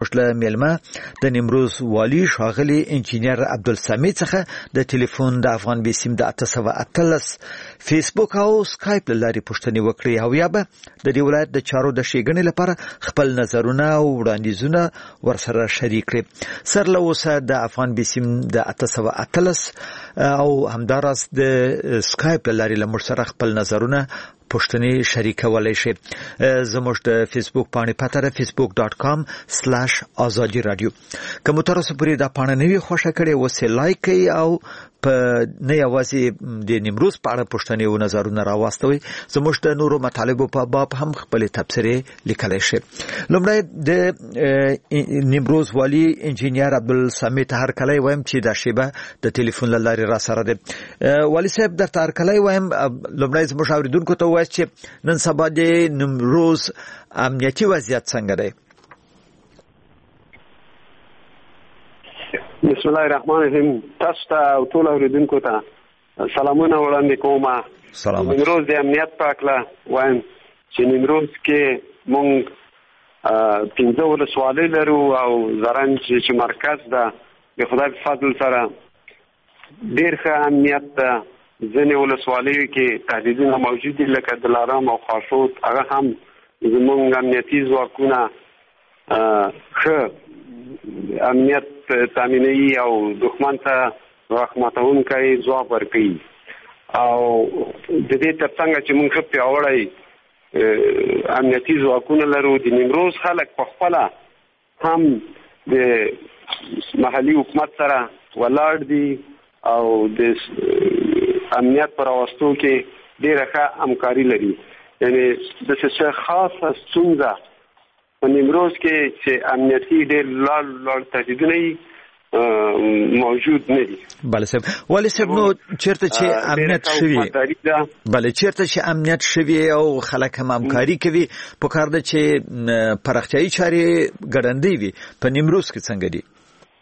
زموږ له میلمه د نیمروز والی ښاغلي انجینیر عبدالسمیع څخه د ټلیفون د افغان بیسیم د 813 فیسبوک او سکایپ لاري پوښتنې وکړي او یا به د دې ولایت د چارو د ښېګڼې لپاره خپل نظرونه او وړاندیزونه ورسره شریک کړي. سر له اوسه د افغان بیسیم د 813 او همداراز د سکایپ لاري له موږ سره خپل نظرونه پوښتنې شریکولای شي. زموږ د فیسبوک پاڼې پته ده facebook.com/azadi radio. کوم تاسو پرې دا پاڼه نوی خوښه کړې وسه لایک کړئ او په نه یوازې د نیمروز په اړه پوښتنې او نظرونه راوستوي، زموږ د نورو مطالبو په باب هم خپل تبصرې لیکلای شي. لومړی د نیمروز والی انجینیر عبدالسمیع هرکلی وایم چې دا شیبه د ټلیفون لارې را سره ده. والی صاحب درته هرکلی وایم. لومړی زموږ اوریدونکو ته وایم چې نن سبا د نیمروز امنیتي وضعیت څنګه دی؟ بسم الله الرحمن الرحیم. تاسو ته او ټول اوریدونکو ته سلامونه وړاندې کوم. نیمروز د امنیت په اړه وایم چې نیمروز کې مونږ 15 ولسوالۍ لرو او زرنج چې مرکز ده د خدای په فضل سره ډېر ښه امنیت ده. ځینې ولسوالیو کې تهدیدونه موجود دي لکه دلارام او خاشود، هغه هم زمونږ امنیتي ځواکونه ښه امنیت تامینوي او دښمن ته راخماتونکی ځواب ورکوي. او د دې ترڅنګ چې موږ ښه پیاوړی امنیتي ځواکونه لرو، د نیمروز خلک په خپله هم د محلي حکومت سره ولاړ دي او د امنیت پر راوستو کې ډېره ښه همکاري لري. یعنی داسې خاصه ستونزه په نیمروز کې چې امنیتي ډېر لوړ تهدیدونه موجود نه دي. بله صاحب. والی صاحب نو چیرته چې امنیت شوي، بله چیرته چې امنیت شوي او خلک هم همکاري کوي، پکار ده چې پراختیایي چارې ګړندۍ وي. په نیمروز کې څنګه دي؟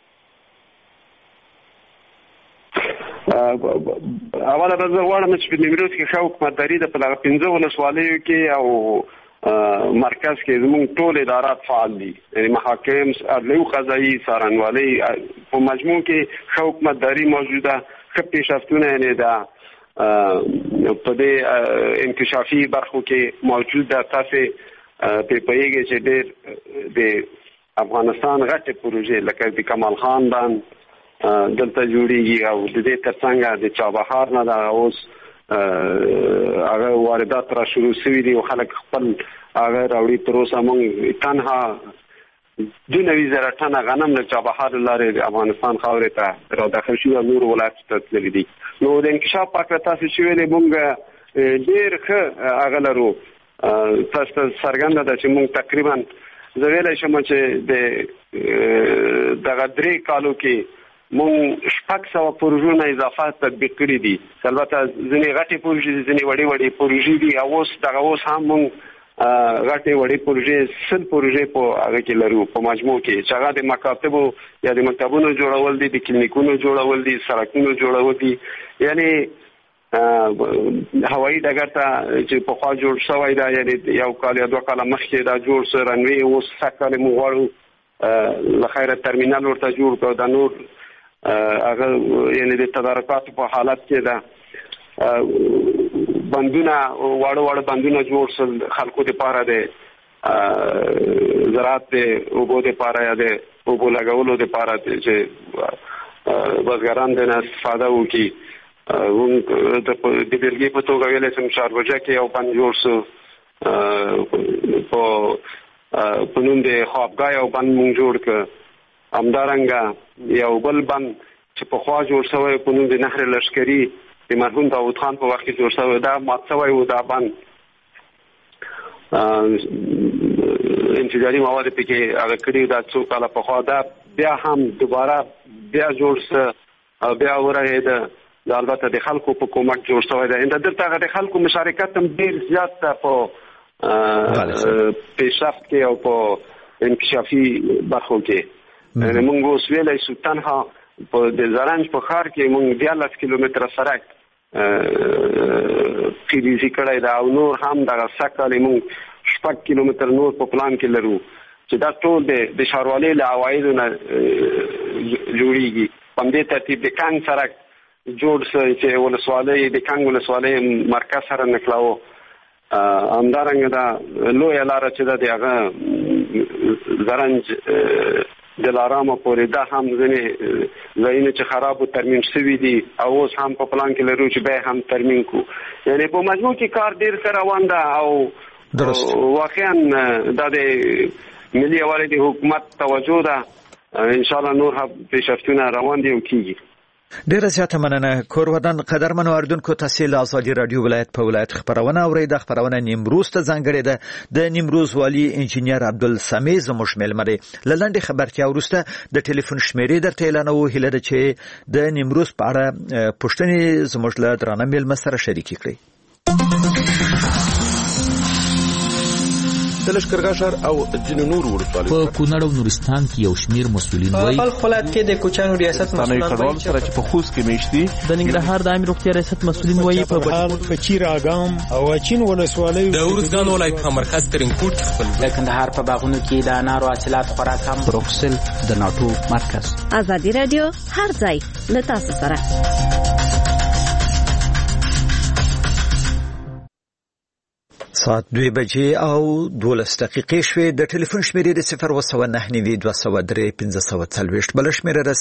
اوله به زه غواړم چې په نیمروز کې ښه حکومتداري ده. په دغه 15 ولسوالیو کې او مرکز کې زموږ ټول ادارات فعال دي، یعنی محاکم، عدلیه قضایي، څارنوالۍ، په مجموع کې ښه حکومتداري موجوده، ښه پیشرفتونه یعنی دا په دې انکشافي برخو کې موجود ده. تاسې پرې پوهېږئ چې ډېر د افغانستان غټې پروژې لکه د کمال خان بند دلته جوړیږي او د دې ترڅنګ د چابهار نه دا اوس هغه واردات را شروع شوي دي او خلک خپل هغه راوړي. تر اوسه موږ تنها 2,000 ټنه غنم له چابهار لارې د افغانستان خاورې ته را داخل شوي او نورو ولایتو ته تللي دي. نو د انکشاف په اړه تاسو چې ویلې موږ ډېر ښه هغه لرو. تاسو ته څرګنده ده چې موږ تقریبا زه ویلی شم چې د دغه 3 کالو کې مونږ 600 پروژونه اضافه تطبیق کړي دي. البته ځینې غټې پروژې دي، ځینې وړې پروژې دي. اوس هم مونږ غټې وړې پروژې 100 پروژې په هغه کې لرو په مجموع کې، چې هغه د مکاتبو یا د مکتبونو جوړول دي، د کلینیکونو جوړول دي، سړکونو جوړول دي. یعنی هوایي ډګر ته چې پخوا جوړ شوی دا، یعنی 1 کال یا 2 کاله مخکې دا جوړ شو رنوی، اوس سږ موږ غواړو له خیره ترمینل ورته جوړ کړو. دا نور هغه یعنی د تدارکاتو په حالت کې ده. بندونه واړه بندونه جوړ شول خلکو لپاره، د زراعت د اوبو لپاره یا د اوبو لګولو لپاره چې بزګران د استفاده وکړي. د بیلګې په توګه ویلی شم شاربجه کې یو بند جوړ شو، په نوم د خوابګاه یو بند مونږ جوړ کړ. همدارنګه یو بل بند چې پخوا جوړ شوی په نوم د نهر لشکري د مرحوم داود خان په وخت کې جوړ شوی، دا مات شوی و. دا بند انفجاري مواد پکې هغه کړي دا 2 کاله پخوا، دا بیا هم دوباره بیا جوړ شو او بیا ورغېده. دا البته د خلکو په کومک جوړ شوی دی. دلته هغه د خلکو مشارکت هم ډېر زیات ده په پیشرفت کې او په انکشافي برخو کې. مونږ اوس ویلی شو تنها په د زرنج په ښار کې مونږ 14 کیلومتره سړک پیریزي کړی ده او نور هم دغه سږ کال مونږ 6 کیلومتره نور په پلان کې لرو. چې دا ټول د ښاروالۍ له عوایدو نه جوړیږي. په دې ترتیب د کانګ سړک جوړ شوی چې ولسوالۍ د کانګ ولسوالۍ مرکز سره نښلاوه. همدارنګه دا لویه لاره چې د هغه زرنج دلارام پورې دا هم ځینې ځایونه چې خراب او ترمیم شوي دي او اوس هم په پلان کې لرو چې بیا هم ترمیم کو. یعنی په مجموع کې کار ډیر روان ده او واقعا دا د ملي یوالي د حکومت توجه ده. ان شاء الله نور هم پیشرفتونه روان دي او کیږي. ډیره زیاته مننه. کورودان قدرمنو اردوونکو تاسو له ازادي رادیو ولایت په ولایت خبرونه اورید. خبرونه نیمروز ته ځانګړې ده. د نیمروز والی انجینیر عبدالسمیع زموږ ملمره لنډه خبرتیا ورسته د ټلیفون شمیرې درته اعلانوو. هیله ده چې د نیمروز په اړه پوښتنې زموږ له درانه ملمه سره شریک کړئ. د لښکرګاه او ځینو نور ولسوالیو په کونړ او نورستان کې یو شمیر مسؤلین وایي په ولایت کې د کوچانو ریاست مسؤلین وایي چې په خوست کې میشتي د ننګرهار د عامه روغتیا ریاست مسؤلین وایي په بهار په چیراګام او اچین ولسوالیو د ورزګان ولایت په مرکز ترینکوټ خپل د کندهار په باغونو کې د انارو حاصلات خوراک هم بروکسل د ناتو مرکز. ازادي رادیو هر ځای له تاسو سره. ساعت 2 بجې او 12 دقیقې شوې. د ټلیفون شمیرې د 02992031540 بل شمیره د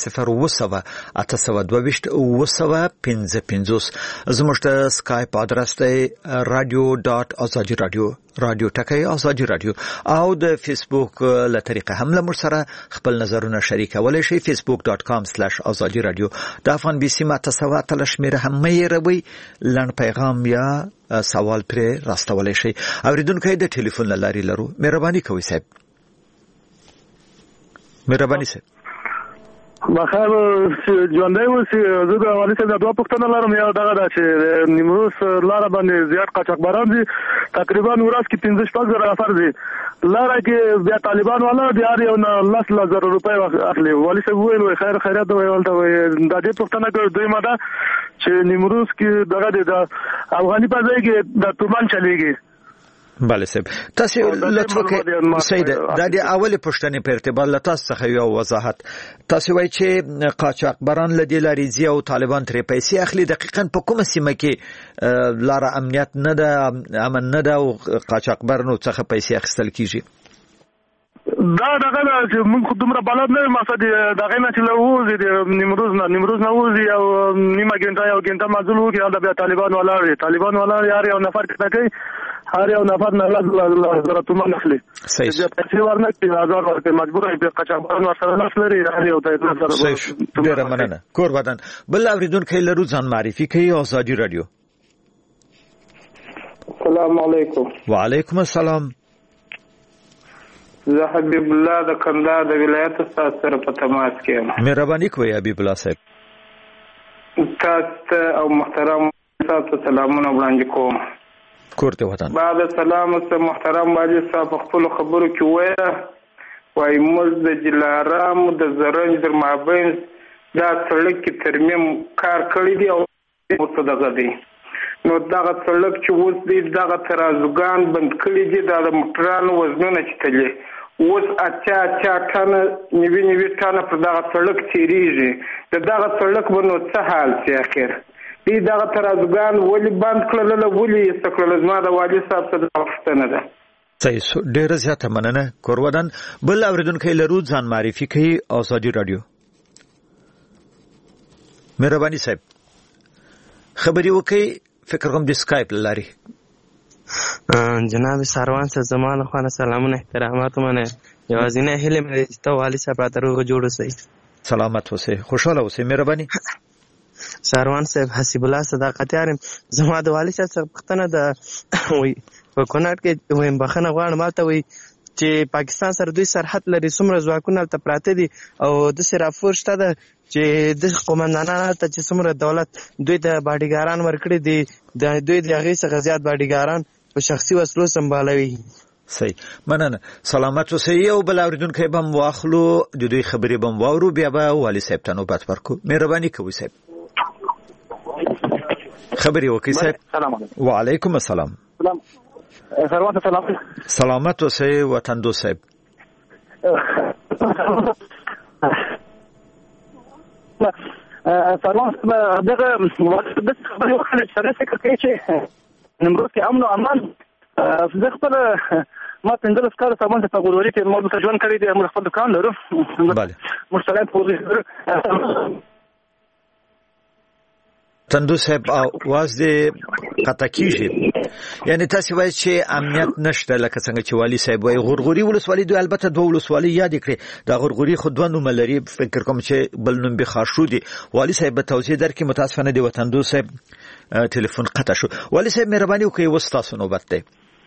01822 زموږ ته سکایپ ادرس دی radio.azadi.radio رادیو ټکی ازادي رادیو او د فیسبوک له طریقه هم له موږ سره خپل نظرونه شریکولای شئ. facebook.com/azadi radio د افغان بي سي ماته سوا تل شمیره هم مې روي لن پیغام یا سوال پر راستولای شئ. اوریدونکو د ټلیفون لاري لرو. مهرباني کوئ صاحب. مهرباني صاحب. بخیر ژوندۍ اوسئ. زه د والي صاحب د دوه پوښتنه لرم. یو دغه ده چې نیمروز لاره باندې زیات قاچاقبران دي. تقریبا ورځ کې 15-16 زره نفر دي. لاره کې بیا طالبان والا د هر یو نه 10,000 روپۍ اخلي. والي صاحب ویل وای خیر خیرات وای ولته وای د دې پوښتنه کوي دویمه ده چې نیمروز کې دغه د افغاني په ځای کې د تومان چلیږي. بله صاحب تاسو لطف وکړئ سید د دې اولې پوښتنې په ارتباط له تاسو څخه یو وضاحت. تاسو وایي چې قاچاقبران له دې لارې ځي او طالبان ترې پیسې اخلي. دقیقاً په کومه سیمه کې لاره امنیت نه ده امن نه ده او قاچاقبرانو څخه پیسې اخیستل کیږي؟ دا دغه چې موږ دومره بلد نه مقصد دغه نه چې لوځي د نیمروز نه وځي او نیمه ګنټه یو ګنټه مازل وکړي او د بیا طالبان ولاړ یار یو نفر کې کوي هر یو نفر نه لږ تومان اخلي. صحیح. چې پیسې ورنه کې آزاد ورته مجبور دی قاچاقبران ورسره لري هر یو ته سره. ډیره مننه. کور ودان بل اوریدونکو لرو ځان معرفي کوي. ازادي رادیو. السلام علیکم. وعلیکم السلام. زه حبیب الله د کندهار د ولایت سره په تماس کې یم. مهرباني کوئ حبیب الله صاحب. تاسو او محترم تاسو سلامونه وړاندې کوم. کورته وطن. بعد سلام سره محترم واجب صاحب خپل خبرو کې وای موږ د جلارام د زرنج در مابین دا سړک کې ترمیم کار کړی دی او مصدقه دی. نو دغه سړک چې اوس دی دغه ترازوګان بند کړی دي د موټرانو وزنونه چتلې اوس اچا ټانه نیوي ټانه پر دغه سړک تیریږي. دغه سړک ورنو څه حال سي اخر دې دغه ترازوګان ولې بند کړل ولې استقلال زما د والي صاحب څخه پوښتنه ده. صحیح. ډیره زیاته مننه. کورودان بل اوریدونکو لرو ځان معرفي کوي. ازادي رادیو. مهرباني صاحب خبري وکي. فکر کوم د سکایپ لاري. جناب ساروان صاحب زمانه خانه سلامونه احترامات منه. یوازینه هله مې ته والي صاحب راته جوړ اوسئ. سلامت اوسئ. خوشاله اوسئ. مهرباني. ساروان صاحب حسیب الله صداقت یارم. زما د والي صاحب څخه پښتنه ده وي په کونړ کې ویم بخنه غواړم ماته وي چې پاکستان سره دوی سرحد لري څومره ځواکونه ته پراته دي او د سرافور شته ده چې د قومندانانو ته چې څومره دولت دوی د باډیګاران ورکړي دي د دوی د هغې څخه زیات باډیګاران په شخصي وسلو سمبالوي. صحیح. مننه. سلامت اوسئ. او بل اوریدونکو به مو واخلو د دوی خبرې به مو واورو بیا به والي صاحب ته نوبت ورکو. مهرباني کوئ صاحب. خبري وکي صاحب. السلام علیکم. وعلیکم السلام. سلام. سلامت اوسئ وطن دو صاحب. سروان دغه د خبرې وکړه چې سره فکر کوي چې نیمروز کې امن او امان زه خپل ما 15 کال سامان ته غوړولې چې موږ ته ژوند کړی دی موږ خپل دکان لرو بله موږ سره پوزي تندو صاحب आवाज دې قطع کیږي یعنی تاسو وایي چې امنیت نشته لکه څنګه چې والی صاحب وایي غورغوري ولسوالۍ دوی البته دوه ولسوالۍ یاد کړې دا غورغوري خو دوه نوم لري فکر کوم چې بل نوم به خاشودي والی صاحب به توضیح درکې متاسفانه دی وطندو صاحب ټلیفون قطع شو والی صاحب مهرباني وکړئ وستاسو نوبت دی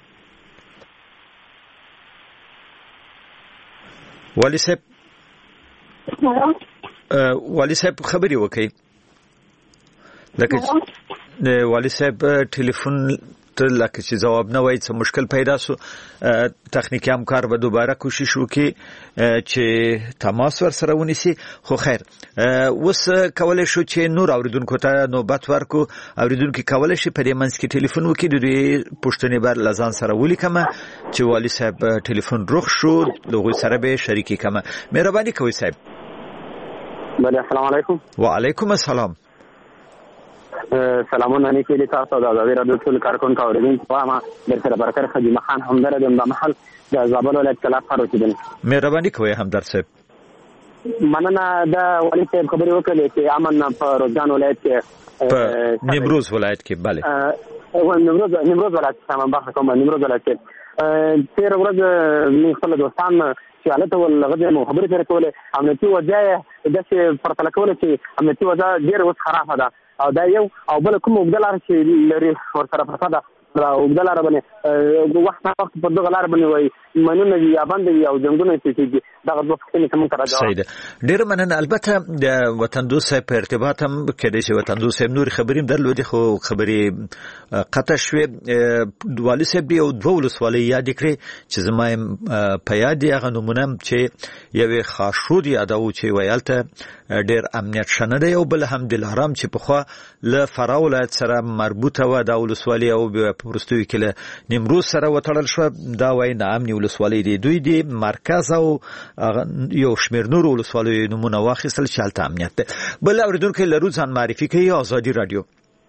والی صاحب خبري وکړئ لکه والی صاحب ټلیفون ته لکه چې جواب نه وایي څه مشکل پیدا شو تخنیکی همکار به دوباره کوشش وکړي چې تماس ور سره ونیسي خو خیر اوس کولای شو چې نور اوریدونکو ته نوبت ورکو اوریدونکو کولای شي په دې منځ کې ټلیفون وکړي د دې پښتنې بر لزان سره ولیکم چې والی صاحب ټلیفون روغ شو لغوي سره به شریکي کما مهرباني کوئ صاحب بله السلام علیکم وعلیکم السلام سلامونه نیکی له تاسو د ازادي رادیو ټول کارکونکو اوریدونکو ما درسره برکر خدای مخان همدار د محل د زابل ولایت کلا فاروق دي مهرباني کوئ همدار صاحب مننه دا ولی صاحب خبرې وکړې چې امن په روزګان ولایت کې په نیمروز ولایت کې bale نیمروز ولایت سامان باخ کوم نیمروز ولایت کې تیر ورځ موږ خپل دوستان چې حالت ولغه مو خبرې سره کولې امنیتي وضع د څه پرتل کولې چې امنیتي وضع ډېر اوس خراب ده او دا یو او بل کوم وګدلار چې لري ورسره پرته ده وګدلار باندې وخت په دغه لار باندې وای منونه یا باندې او جنگونه چې دغه دوه څه کوم تر راځي صحیح ده ډیر مننه البته د وطندو صاحب په ارتباط هم کېدې چې وطندو صاحب نور خبرې درلودي خو خبرې قطع شوې والی صاحب یو دوه ولسوالۍ یاد کړې چې زما په یاد هغه نمونه چې یو خاشود یادو چې ویالته ډیر امنیت شنه دی او بل هم دلارام چې په خوا له فراه ولایت سره مربوطه و د ولسوالۍ او په پرستوي کې له نیمروز سره وتړل شو دا وای نه امني ولسوالۍ دی دوی دی مرکز او یو شمیر نور ولسوالۍ نمونه واخیستل چې حالت امنیت ده بل اوریدونکو لرو ځان معرفي کوي ازادي رادیو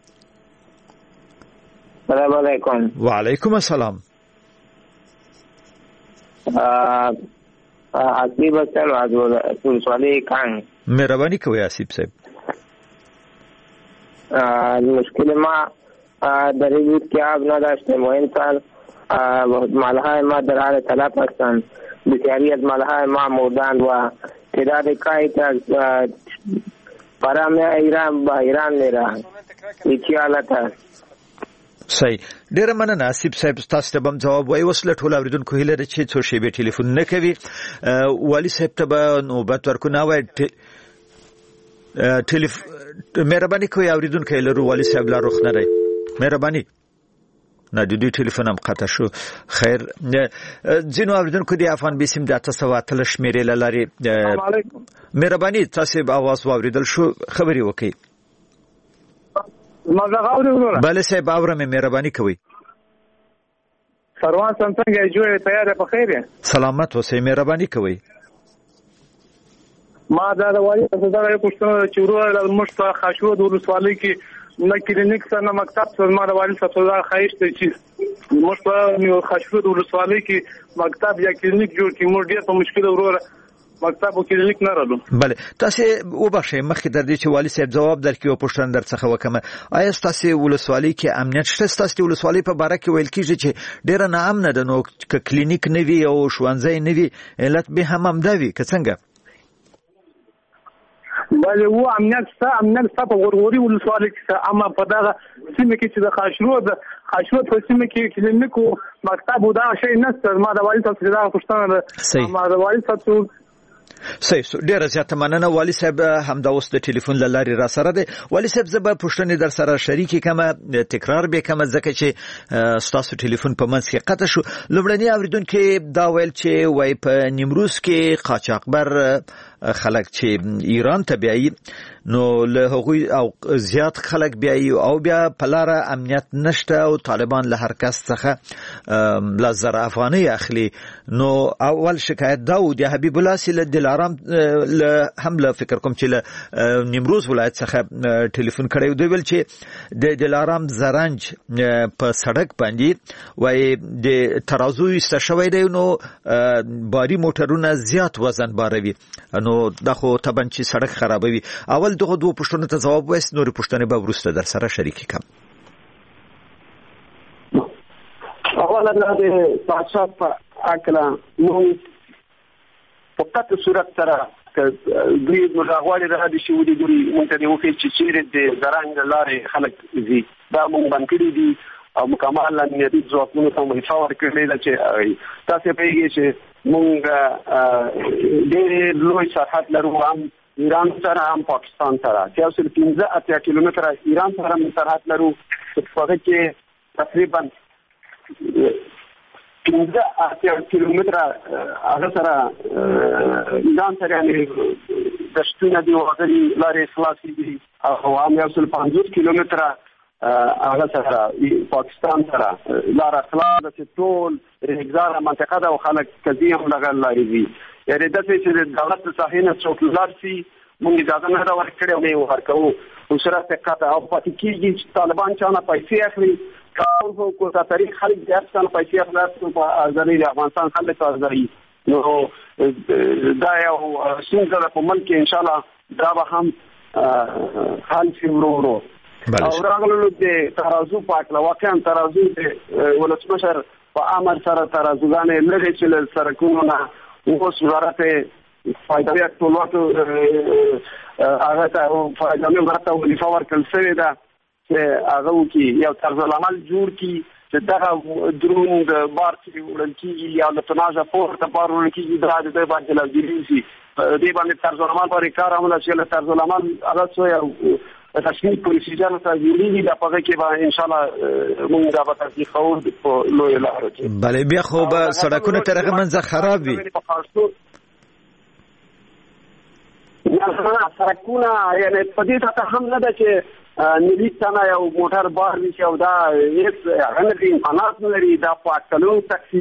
السلام علیکم وعلیکم السلام حسیب اصل ولسوالۍ کان مهرباني کوئ حسیب صاحب مشکل ما در این بود که آب نداشته مهم سال مالهای ما در حال تلف هستند بسیاری از مالهای ما مردند و تعداد کاهی برای ایران با ایران میرن هیچی حالت است صحیح ډیر مننه نصیب صاحب تاسو ته بم جواب وای وسله ټول اوریدونکو هیله ده چې څو شی به ټلیفون نه کوي والی صاحب ته به نوبت ورکو نه وای مهرباني کوئ اوریدونکو لرو والی صاحب لا روخ نه دی مهرباني نه د دې ټلیفون هم قطع شو خیر ځینو اوریدونکو د افغان بیسیم د 813 شمیرې لاري مهرباني تاسو به आवाज واوریدل شو خبري وکړئ بله صاحب اورم مهرباني کوئ سروان څنګه جوړه تیار په خیر سلامت اوسئ مهرباني کوئ ما دا والی څه دا یو پښتنه چې ورو مشته خاشو د ولسوالۍ کې نه کلینیک سره نه مکتب سره ما دا والی څه دا خایشته چې مشته یو خاشو د ولسوالۍ کې مکتب یا کلینیک جوړ کی مور ډیر په مشکل ورو مکتب او کلینیک نه راځو بله تاسو وبخښئ مخکې در دې چې والی صاحب جواب درکې او پښتنه در څخه وکم آیا تاسو ولسوالۍ کې امنیت شته تاسو ولسوالۍ په باره کې ویل کیږي چې ډیر نه امن ده نو ک کلینیک نه وي او ښوونځي نه وي علت به هم دا وي که څنګه بله و امنیت په غورغوري ولسوالۍ کې اما په دغه سیمه کې چې د خاشرو په سیمه کې کلینیک او مکتب او دا شی نشته ما د والي تاسو دا پښتنه ما د والي تاسو صحیح ډیره زیاته مننه والی صاحب همدا اوس د ټلیفون لاري را سره دی والی صاحب زبر پښتنې در سره شریکي کمه تکرار به کمه ځکه چې تاسو ټلیفون په منځ کې قطع شو لومړنی اوریدونکو دا ویل چې وای په نیمروز کې قاچاقبر خلک چې ایران ته بیایي نو له هغوی او زیات خلک بیایي او بیا په لاره امنیت نشته او طالبان له هر کس څخه لزر افغاني اخلي نو اول شکایت دا و د حبیب الله سي له دلارام له حمله فکر کوم چې له نیمروز ولایت څخه ټلیفون کړی دوی ول چې د دلارام زرنج په سړک باندې وای د ترازو استشوي دی نو باری موټرونه زیات وزن باروي نو دغه تبن چې سړک خرابوي اول دغه دوه پښتنو ته جواب وست نور پښتنه به ورسته در سره شریک کوم اولا د پاتشاه په اکلا مونږ په کته صورت سره دوی مراغواړي را دي شو دي ګوري مونږ ته وکړي چې چیرې د زرنګ لارې خلک زی دا مونږ باندې کړی دي او مکمل امنیتي ځواکونو ته مخاور کړل چې تاسو په یوه چې مونږ ډېر لوی سرحد لرو هم ایران سره هم پاکستان سره چې 15 کیلومتره ایران سره هم سرحد لرو په هغه کې تقریبا 15 کیلومتره هغه سره ایران سره د شتونه دی وغوري لارې خلاصې دي او هم 150 کیلومتره هغه سره پاکستان سره لار خلاص د ټول رګزار منطقه د خلک کدي هم لګل لري یعنی د چې د دولت صحینه څوک لارسي مونږ اجازه نه ورکړو نه ورکو او سره تکاته او پاتې کیږي چې طالبان چانه پیسې اخلي کاوه کو تا تاریخ خلک د افغان پیسې اخلاص په ازري افغانستان خلک ازري نو دا یو څنګه په ملک ان شاء الله دا به هم حل شي ورو او راغلو د ترازو پاکله واقعا ترازو د ولسمشر په امر سره ترازوګانې لږه چې سرکونو نه اوس وزارت فایده ټولواټو هغه ته فایده ورته وظیفه ورکړل شوې ده چې هغه کې یو طرز العمل جوړ کړي چې دا درون د بار چې وړل کېږي یا د تنازع پورته بار وړل کېږي دا د باندې لګېږي دې باندې طرز العمل باندې کار عمل چې طرز العمل هغه څه تشکیل پروسیجر ته ویلي دا په کې به ان شاء الله موږ دا به تاسو خو په لوی لار کې بلې بیا خو به سړکونه ترغه منځ خراب وي یا سړکونه یعنی په دې ته هم نه ده چې نوی څنګه یو موټر بار نشي او دا هیڅ هغه نه امکانات نه لري دا په کلو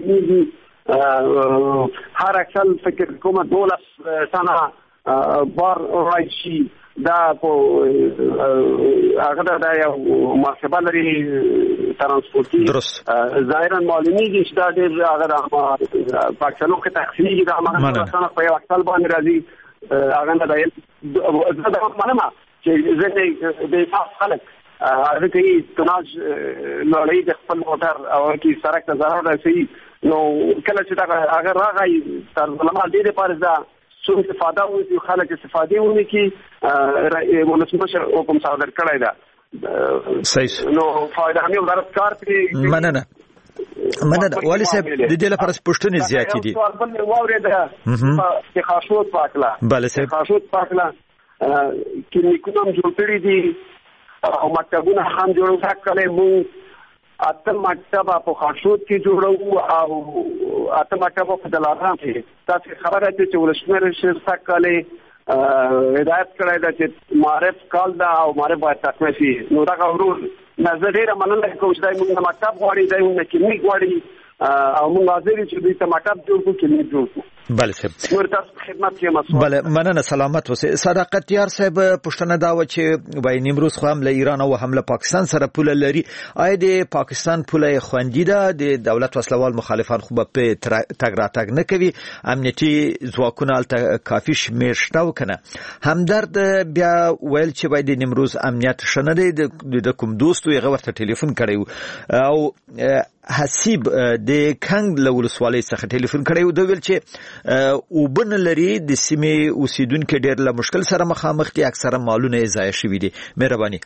تقسیمېږي هر اکل فکر کومه 12 څنګه بار راشي دا په هغه دا یو محاسبه لري ترانسپورتي ظاهرا معلومي دي چې دا ډېر هغه پاکستانو کې تقسیمېږي دا هغه په یو اکل باندې راځي هغه نه دا معلومه چې زه د خلک هغه کې تناج لړۍ د خپل موټر او کې سرک ته ضرر رسي نو کله چې دا هغه راغی تر ظلمات دې لپاره دا څو استفاده وکړي خلک استفاده وکړي ولسمشر حکم صادر کړی دا صحیح نو فائدہ هم وزارت کار پرې مننه والی صاحب د دې لپاره پښتنې زیاتې دي بل واورېده چې خاصوت پاکلا بله صاحب خاصوت پاکلا کلینیکونه هم جوړ کړي دي او مکتبونه هم جوړ کړي مونږ اته مکتب په خاصوت کې جوړو او اته مکتب په دلارام کې تاسو خبره ده چې ولسمشر شرکت کالي هدایت کړی دا چې معرف کال دا او معرف باید تکمیل شي نو دا ورور نظر ډیره مننه کوم چې دای موږ مکتب غواړي دای موږ کلینیک غواړي او موږ حاضر یو چې دې مکتب جوړ کړو کلینیک جوړ کړو بله صاحب نور تاسو خدمت کې مسؤل بله مننه سلامت اوسئ صداقت یار صاحب پښتنه دا و چې وای نیمروز خو هم له ایران او هم له پاکستان سره پوله لري آیا د پاکستان پوله خوندي ده د دولت وسلوال مخالفان خو په تګ راتګ نه کوي امنیتي ځواکونه الته کافي شمیر شته وکنه همدرد بیا ویل چې وای د نیمروز امنیت شنه دی د کوم دوستو یې ورته ټلیفون کړی او حسیب د کنګ له ولسوالۍ څخه ټلیفون کړی دوی ویل چې وبن لري د سیمې اوسیدونکو ډېر له مشکل سره مخامخ دي اکثره مالونه یې ضایع شوي دي مهرباني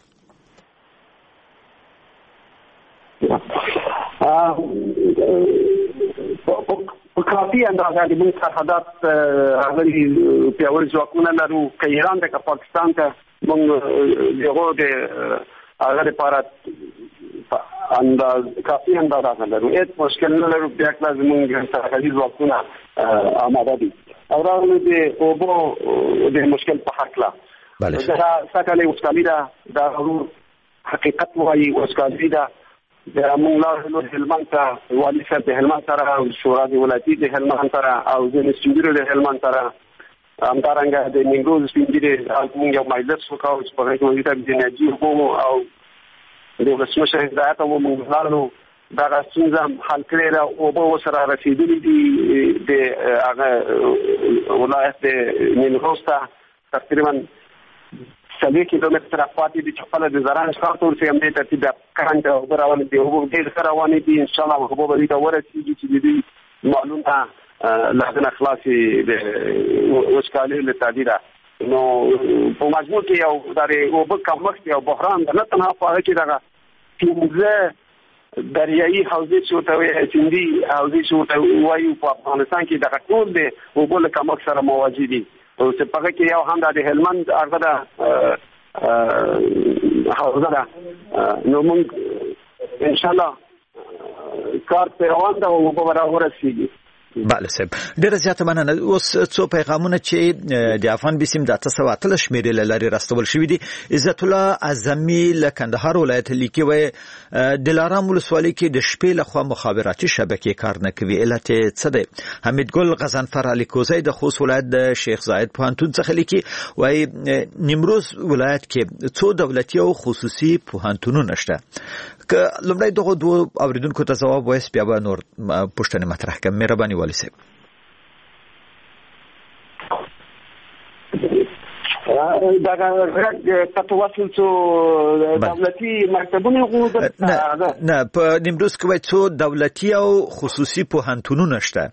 په کافي اندازه د موږ سرحدات هغه پیاوړي ځواکونه لرو که ایران ده که پاکستان ته موږ دغه د هغه لپاره کافي اندازه لرو هیڅ مشکل نه لرو بیا کله زموږ سرحدي ځواکونه آماده دي او راغلو د اوبو د مشکل په حق لا بله دا ساکاله وسکالي دا حقیقت وایي وسکالي دا د موږ له هلمند ته والي صاحب د هلمند سره او شورا د ولایتي د هلمند سره او د نسبیرو د هلمند سره همدارنګه د نیمروز سپینګیري موږ یو مجلس وکړو چې په هغه کې موږ د انرژي حقوقو د ولسمشر هدایت او موږ غواړو دا څنګه حل کړی را او به وسره رسیدلی دي د هغه ولایت د نیمروز ته تقریبا 3 کیلومتر پاتې دي چې په د زران ښار ته ورسې هم دې ترتیب د کرنټ او روان دي او ډېر سره روان دي ان شاء الله خو به دې ورسېږي چې دې معلومه لازم اخلاصي د وسکالي له تعدیل نو په مجموع کې یو درې او په کمښت یو بحران نه تنها په کې دغه چې دریایي حوزې چې ته چندي حوزې چې ته وایو په افغانستان کې دغه ټول دي او بل کمښت سره مواجه دي او چې په کې یو هم د هلمند هغه د حوزه ده نو موږ ان شاء الله کار په روان ده او په ورسېږي. بله صاحب ډیره زیاته مننه. اوس څو پیغامونه چې د افغان بیسیم د 813 شمیرې له لارې راستول شوي دي. عزت الله اعظمي له کندهار ولایت لیکي وایي دلارام ولسوالۍ کې د شپې لخوا مخابراتي شبکې کار نه کوي. علت یې څه دی؟ حمید ګل غضنفر علي کوزی د خوست ولایت د شیخ زاید پوهنتون څخه لیکي وایي نیمروز ولایت کې څو دولتي او خصوصي پوهنتونونه شته. که لومړی دغه دوه اوریدونکو ته ځواب وایي بیا به نور پوښتنې مطرح کړم. مهرباني والي صاحب. دا تاسو واسل څو دولتي مکتبونه غوډه نه په نیمروز کې وایي څو دولتي او خصوصي پوهنتونونه شته.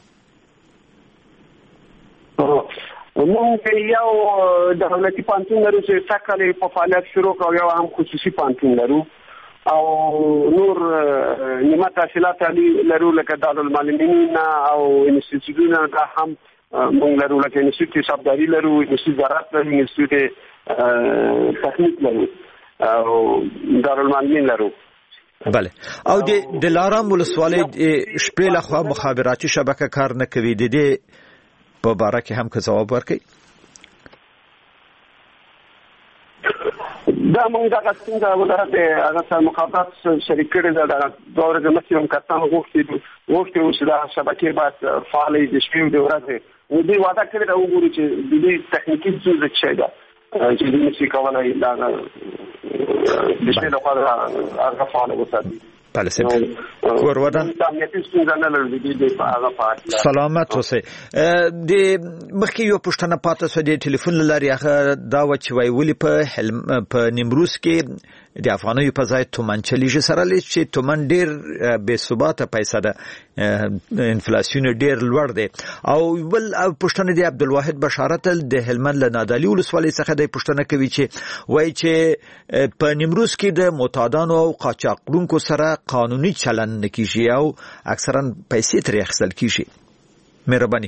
موږ یو دولتي پوهنتون لرو چې سکهلي په فعالیت شروع کړو یو هم خصوصي پوهنتون لرو او نور نیمه تحصیلات عالی لرو لکه دارالمعلمین او انسټیټیوټونه دا هم موږ لرو لکه انسټیټیوټ حسابداري لرو انسټیټیوټ زراعت لرو انسټیټیوټ تخنیک لرو او دارالمعلمین لرو. بله او د دلارام ولسوالۍ شپې لخوا مخابراتي شبکه کار نه کوي. د دې په باره کې هم که ځواب ورکړئ. دا موږ دا څنګه ولرته هغه سره مخاطبات شریک کړي دا دوره د مسیوم کتان وغوښتي چې دا شبکې باید فعالې د شپې د ورځې و دې وعده کړی دا وګوري چې د دې تخنیکی څه څه ده چې د نشي کولای دا د شپې لپاره هغه فعال وساتي. بله صاحب ورودن سلامت اوسئ. د مخکې یو پوښتنه پاتې شوه د ټلیفون له لارې هغه دا وه چې وایي ولې په نیمروز کې د افغانیو په ځای تومن چلیږي سره چې تومن ډېر بې ثباته پیسه ده انفلاسیون ډېر لوړ دی. او بل پوښتنه د عبدالواحد بشارت د هلمند له نادعلي ولسوالۍ څخه د پوښتنه کوي چې وایي چې په نیمروز کې د معتادانو او قاچاقونکو سره قانوني چلن نه کیږي او اکثرا پیسې ترې اخیستل کیږي. مهرباني.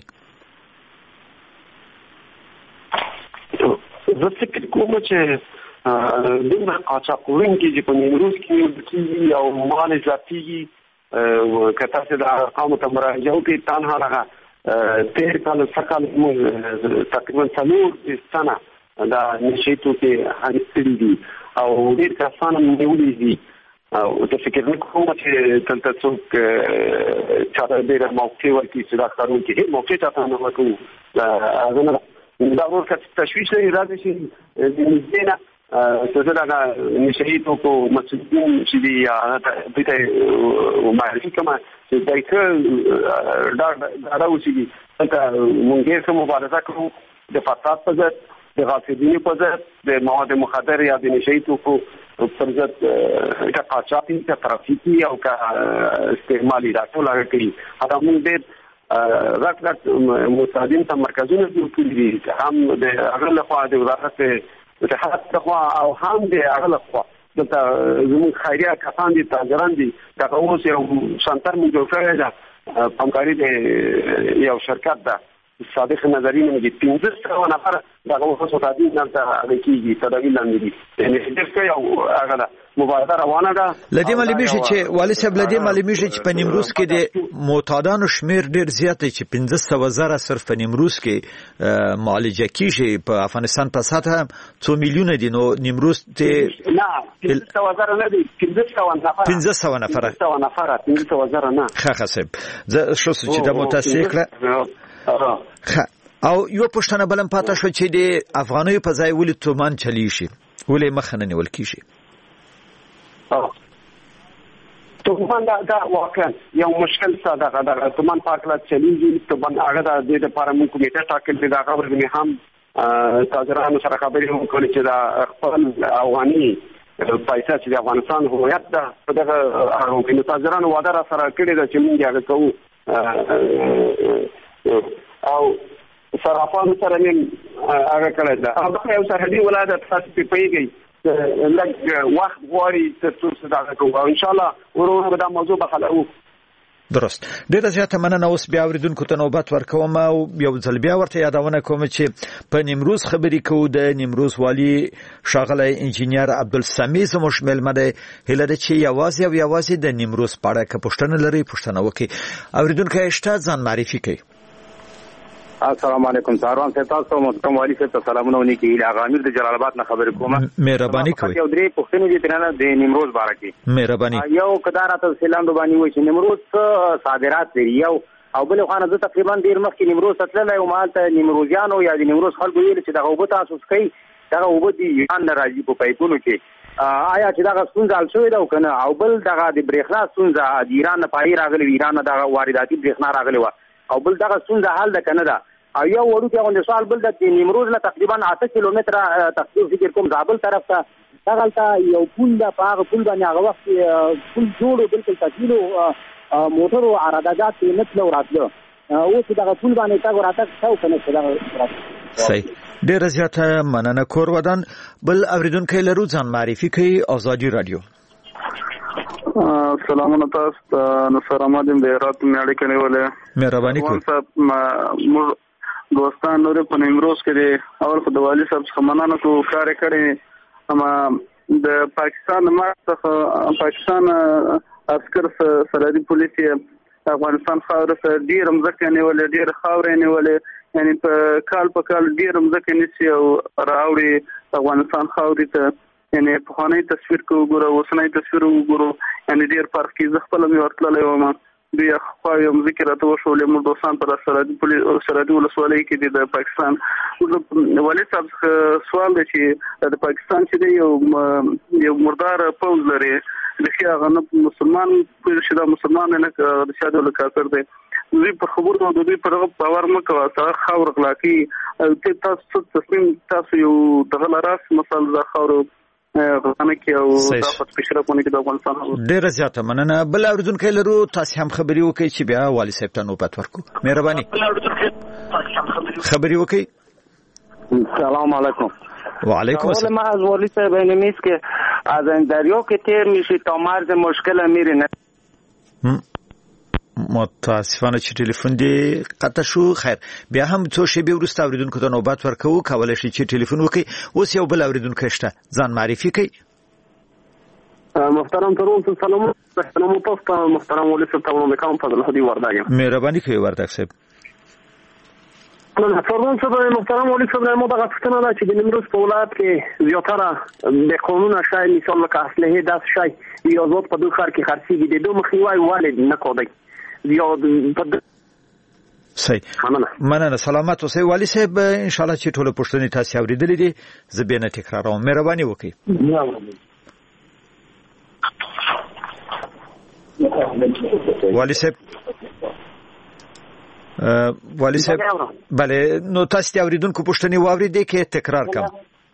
زه فکر کوم چې دومره قاچاقونکي چې په نیمروز کې او مال زیاتېږي که تاسو د ارقامو ته مراجعه وکړئ تنها هغه 13 کال سکال تقریبا 4 سنه دا نشي توکي هرڅه دي او ډېر کسان نیولې دي او د فکر نه کوم چې تل څوک چې ډېر موقع ورکړي چې دا کارونه کوي موقع ته نه ورکوي هغه دا ورته تشویش نه راځي چې د نږدې څه دا نشي توکو مسؤلین چې دی ته معرفي کما چې دایته دا راوځي چې مونږه سم مبارزه کوو د فساد په ضد د غاصبینو په ضد د مواد مخدر یا د نشي توکو پر ضد د قاچاقي د ترافیکي او کا استعمالي راټول کوي. دا موږ ډېر راټ متعدین ته مرکزونه جوړ کړي دي هم د هغه لخوا د وزارت د حالت لخوا او هم د هغه لخوا د زموږ خیریه کسان دي تاجران دي دا اوس یو سنټر موږ جوړ کړی دا همکاري د یو شرکت ده صادق نظری نومېږي 1500 نفر دغه وسو تادین نه کېږي تدابیر لاندې دي یعنی دغه یو هغه مبارزه روانه ده. لدې معلومه شي چې والي صاحب لدې معلومه شي چې په نیمروز کې د معتادانو شمیر ډیر زیات دی چې 15,000 صرف په نیمروز کې معالجه کیږي. په افغانستان په سطح 2 میلیونه دي. نو نیمروز ته نه 15,000 نه دي 1500 نفر 15,000 نه. ښه صاحب زه شو چې د متاسف کړه او یو پښتنه بلم پاتې شو چې د افغاني په ځای ولې تومان چلی شي ولې مخنه نیول کیږي. تومان دا واقعا یو مشکل ساده ده. تومان پاکلا چلیږي تومان هغه د دې لپاره موږ کمیټه ټاکلې ده. هغه ورنه هم تاجرانو سره خبرې وکړي چې دا خپل افغاني پیسې چې د افغانستان هویت ده په دغه تاجرانو وعده را سره کړې ده چې موږ هغه کوو او صرافانو سره موږ هغه کړی ده. هغه یو سرحدي ولایت تاسو په پیږي لږ وخت غواړي ترڅو دا کوو او ان شاء الله ورونه دا موضوع به حلو. درست. ډیره زیاته مننه. اوس بیا اوریدونکو ته نوبت ورکوم او یو ځل بیا ورته یادونه کوم چې په نیمروز خبرې کوو د نیمروز والی ښاغلی انجینیر عبدالسمیع زموږ مېلمه دی. هیله ده چې یوازې د نیمروز په اړه که پوښتنه لرئ پوښتنه وکړئ. اوریدونکی شته ځان معرفي کړئ. السلام علیکم ساروان صاحب تاسو محترم والی صاحب سلامونه ونیکي. هغه امیر د جلال آباد نه خبرې کوم. مهرباني کوئ. یو درې پوښتنې دي ترانه د نیمروز باره کې. مهرباني. یو کدارات سلام دوبانی وای چې نیمروز صادرات لري یو او بل خو زه تقریبا ډیر مخکې نیمروز تللی او مالته نیمروزیانو یا د نیمروز خلکو ویل چې دغه وبو تاسو کوي دغه وبو دی ایران راځي په پایپونو کې آیا چې دغه ستونزه حل شوې ده او کنه او بل دغه د برېښنا ستونزه د ایران نه پای راغلی ایران دغه وارداتي برېښنا راغلی و او بل دغه ستونزه حل ده کنه ده. یو وړو کې غونډه سوال بل د نیمروز نه تقریبا 8 کیلومتره تقریبا فکر کوم زابل طرف ته دغلته یو پول د هغه پول باندې هغه وخت پول جوړو بالکل تکلیلو موټرو عرادات نه تلو راتلو او چې دغه پول باندې تا وراتک څو کنه دغه صحیح. ډیر زیاته مننه کور ودان. بل اوریدونکو لرو ځان معرفي کوي. آزادي رادیو. سلامونه تاسو نصر احمد د هرات میاړي کنه ولې مهرباني کوئ. دوستان نور په نیمروز کې دي اول خو د والی صاحب څخه مننه کوم کار کړی اما د پاکستان پاکستان عسكر سرحدي پولیس افغانستان خاور سره ډیر مزکه نیولې ډیر خاورې نیولې یعنی په کال ډیر مزکه نشي او راوړي افغانستان خاورې ته یعنی په خاني تصویر کو ګورو وسنۍ تصویر وګورو یعنی ډیر فرق کې زغپل مې ورتللې ومه بیا خو یو ذکر راته وشولې موږ دوستان پر سرحدي ولسوالۍ کې د پاکستان والي صاحب سوال دی چې د پاکستان چې یو مردار پوز لري لکه هغه مسلمان چې دا مسلمان نه د شاده له کافر دی دوی په خبرو د دوی پر باور مکو تاسو خاور اخلاقی تاسو تصمیم تاسو یو دغه راس مثال د خاور غوښنه کې او د پښترونه کې د افغانستان ډیر زیاته مننه. بل اوریدونکو لرو تاسو هم خبري وکړئ چې بیا والي صاحب ته نوبت ورکو. مهرباني خبري وکړئ. سلام علیکم. وعلیکم السلام. ما از والی صاحب نمیست که از این دریا که تیر میشی تا مرز مشکل میری نه متاسفانه چې ټلیفون دی قطع شو. خیر بیا هم څو شی به ورسته اوریدونکو ته نوبت ورکو. کولای شي چې ټلیفون وکړي. اوس یو بل اوریدونکو شته ځان معرفي کوي. محترم ترون سلام تاسو محترم ولي صاحب ته کوم فضل هدي ورداګم. مهرباني کوي ورداګ صاحب. فرمان صاحب محترم ولي صاحب ما دغه څنګه دا چې د نیمروز په ولایت کې زیاتره د قانون شای مثال لکه اصله داس شای یا زوت په دوه خار کې خرڅيږي د دوه مخنیوي والد نه کوي. صحیح. مننه. سلامت اوسئ والی صاحب. ان شاء الله چې ټول پښتني تاسو اوریدلې دي زه به نه تکراروم. مهرباني وکړئ. والی صاحب بله نو تاسو اوریدونکو پښتني واوریدئ کې تکرار کوم.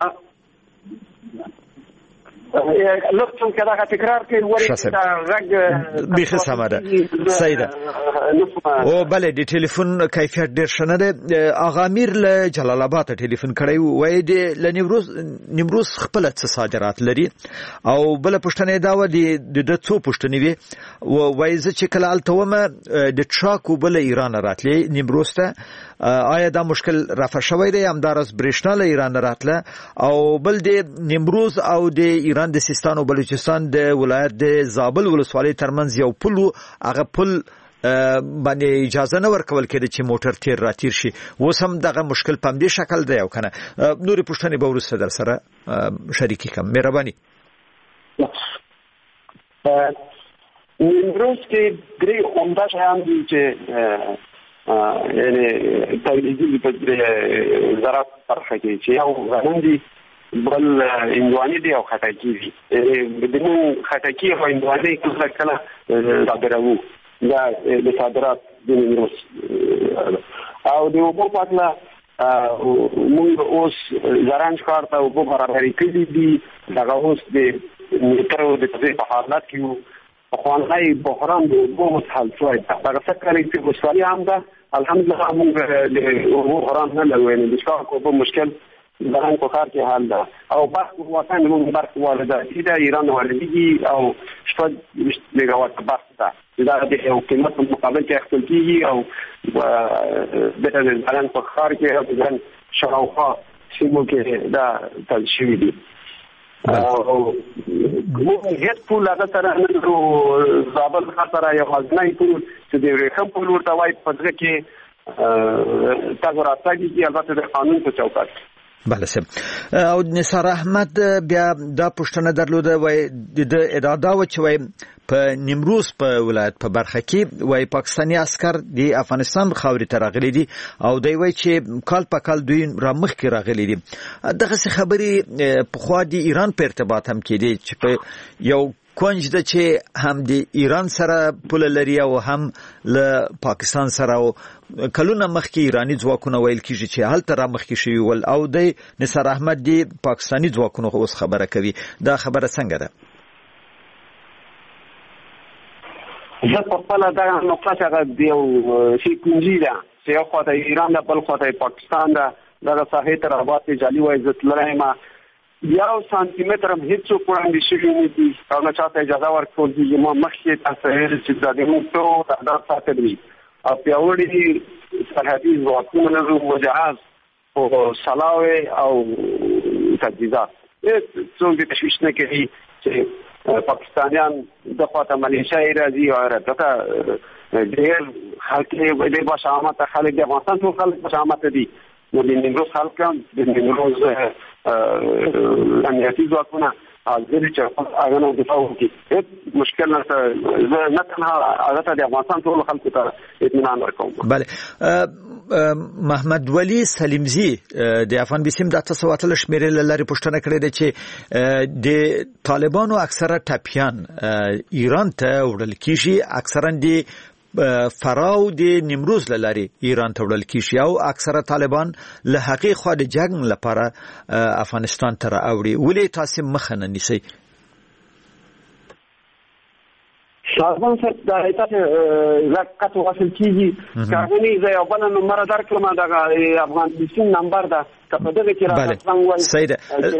لطفاً كذا تكرار كي وريك رق بيخ سماده سيده او بله د ټلیفون کیفیت ډیر شنه ده. اغا امیر له جلال آباد ټلیفون کړی وای د نیمروز خپل څه صادرات لري او بل پښتنه دا و د څو پښتنی وی وای ز چې کله التومه د ټراکو بل ایران راتلی نیمروز ته آیا دا مشکل رفع شوی دی؟ همدارس برېښنا له ایران راتله او بل د نیمروز او د ایران د سیستان او بلوچستان د ولایت د زابل ولسوالۍ ترمنځ یو پل هغه پل باندې اجازه نه ورکول کېده چې موټر تیر راتیر شي. اوس هم دغه مشکل په همدې شکل دی او کنه نورې پوښتنې به وروسته در سره شریکې کړم. مهرباني. نیمروز کې درې عمده شیان دي چې یعنی تولیدي په زراعت برخه کې چې یو غنم دي، بل هندوانې دي او خټکي دي. د خټکي او هندوانې کله صادروو دا د صادرات د نیمروز او د اوبو په اړه موږ اوس زرنج ښار ته اوبو برابرې کړي دي. دغه اوس د میټرو د تدې په حالت کې خوانای بحران د اوبو حل شوی دا څه کوي چې وسوالي هم ده. الحمدلله موږ د اوبو بحران نه لرو، د ښار اوبو مشکل زرنج په ښار کې حل ده او برق وطن موږ برق وارداتي ده، ایران واردېږي او 20 میگاوات برق ده. دا د یو قیمت په مقابل کې اخیستل کېږي او د زرنج په ښار کې د شاوخوا سیمو کې دا تل شوي دي. موږ هیڅ پول هغه سره نه لرو. زابل ښار سره یو ځانګړی پول چې د ورېښم پول ورته وایي په دغه کې تګ راتګ کېږي، البته د قانون په چوکاټ. بله صاحب. او نثار احمد بیا دا پوښتنه درلوده، وای د ادعا دا و چې وای په نیمروز په ولایت په برخه کې وای پاکستاني عسكر د افغانستان خاورې ته راغلي دي او دوی وای چې کال په کال دوی را مخکې راغلي دي. دغه خبرې په خوا د ایران په ارتباط هم کې دي چې په یو کونج د چې هم د ایران سره پوله لري او هم له پاکستان سره او کلونه مخکې ایرانی ځواکونه ویل کیږي چې هلته را مخکې شوي ول او د نثار احمد د پاکستاني ځواکونو اوس خبره کوي. دا خبره څنګه ده؟ زه په خپل دا نقطه څنګه دیو شي کنجی ده چې یو خواته ایران ده بل خواته پاکستان ده. دا ساحې تر آباد جالي وای عزت لرایم یو سانتی متر هم هیڅ وړاندې شوی نه دي او نه چاته اجازه ورکول دي. ما مخکې تاسو چې د دې موټو تعداد ساتلی او پیاوړي سرحدي ځواکونه مجهز او سلاوي او تجهیزات څنګه تشویش نه کوي چې پاکستانیان د خواته ملیشیا راځي او راته ډېر خلک د بشامت خلک د افغانستان ټول خلک بشامت دي. نو د نیمروز خلک هم د نیمروز امنیتي ځواکونه حاضر چې هغه نه دفاع وکړي. مشکل نه تنها هغه ته د افغانستان ټول خلکو ته اطمینان ورکوم. بله. محمد ولی سلیمزی د افغان بیسیم د 800 شمیرې لري پوښتنه کړې ده چې د طالبانو اکثره ټاپیان ایران ته وړل کیږي، اکثرا د فراو د نیمروز لاري ایران ته وړل کیږي او اکثره طالبان له حقیقي خو د جنگ لپاره افغانستان ته راوړي. ولې تاسو مخه نه نیسئ؟ شاهبان صاحب دا ایتاسه زکات واصل کیږي کارونی زه یو بل نمبر درکړم دا افغان بیسیم نمبر دا په دغه کې راځم وای سیده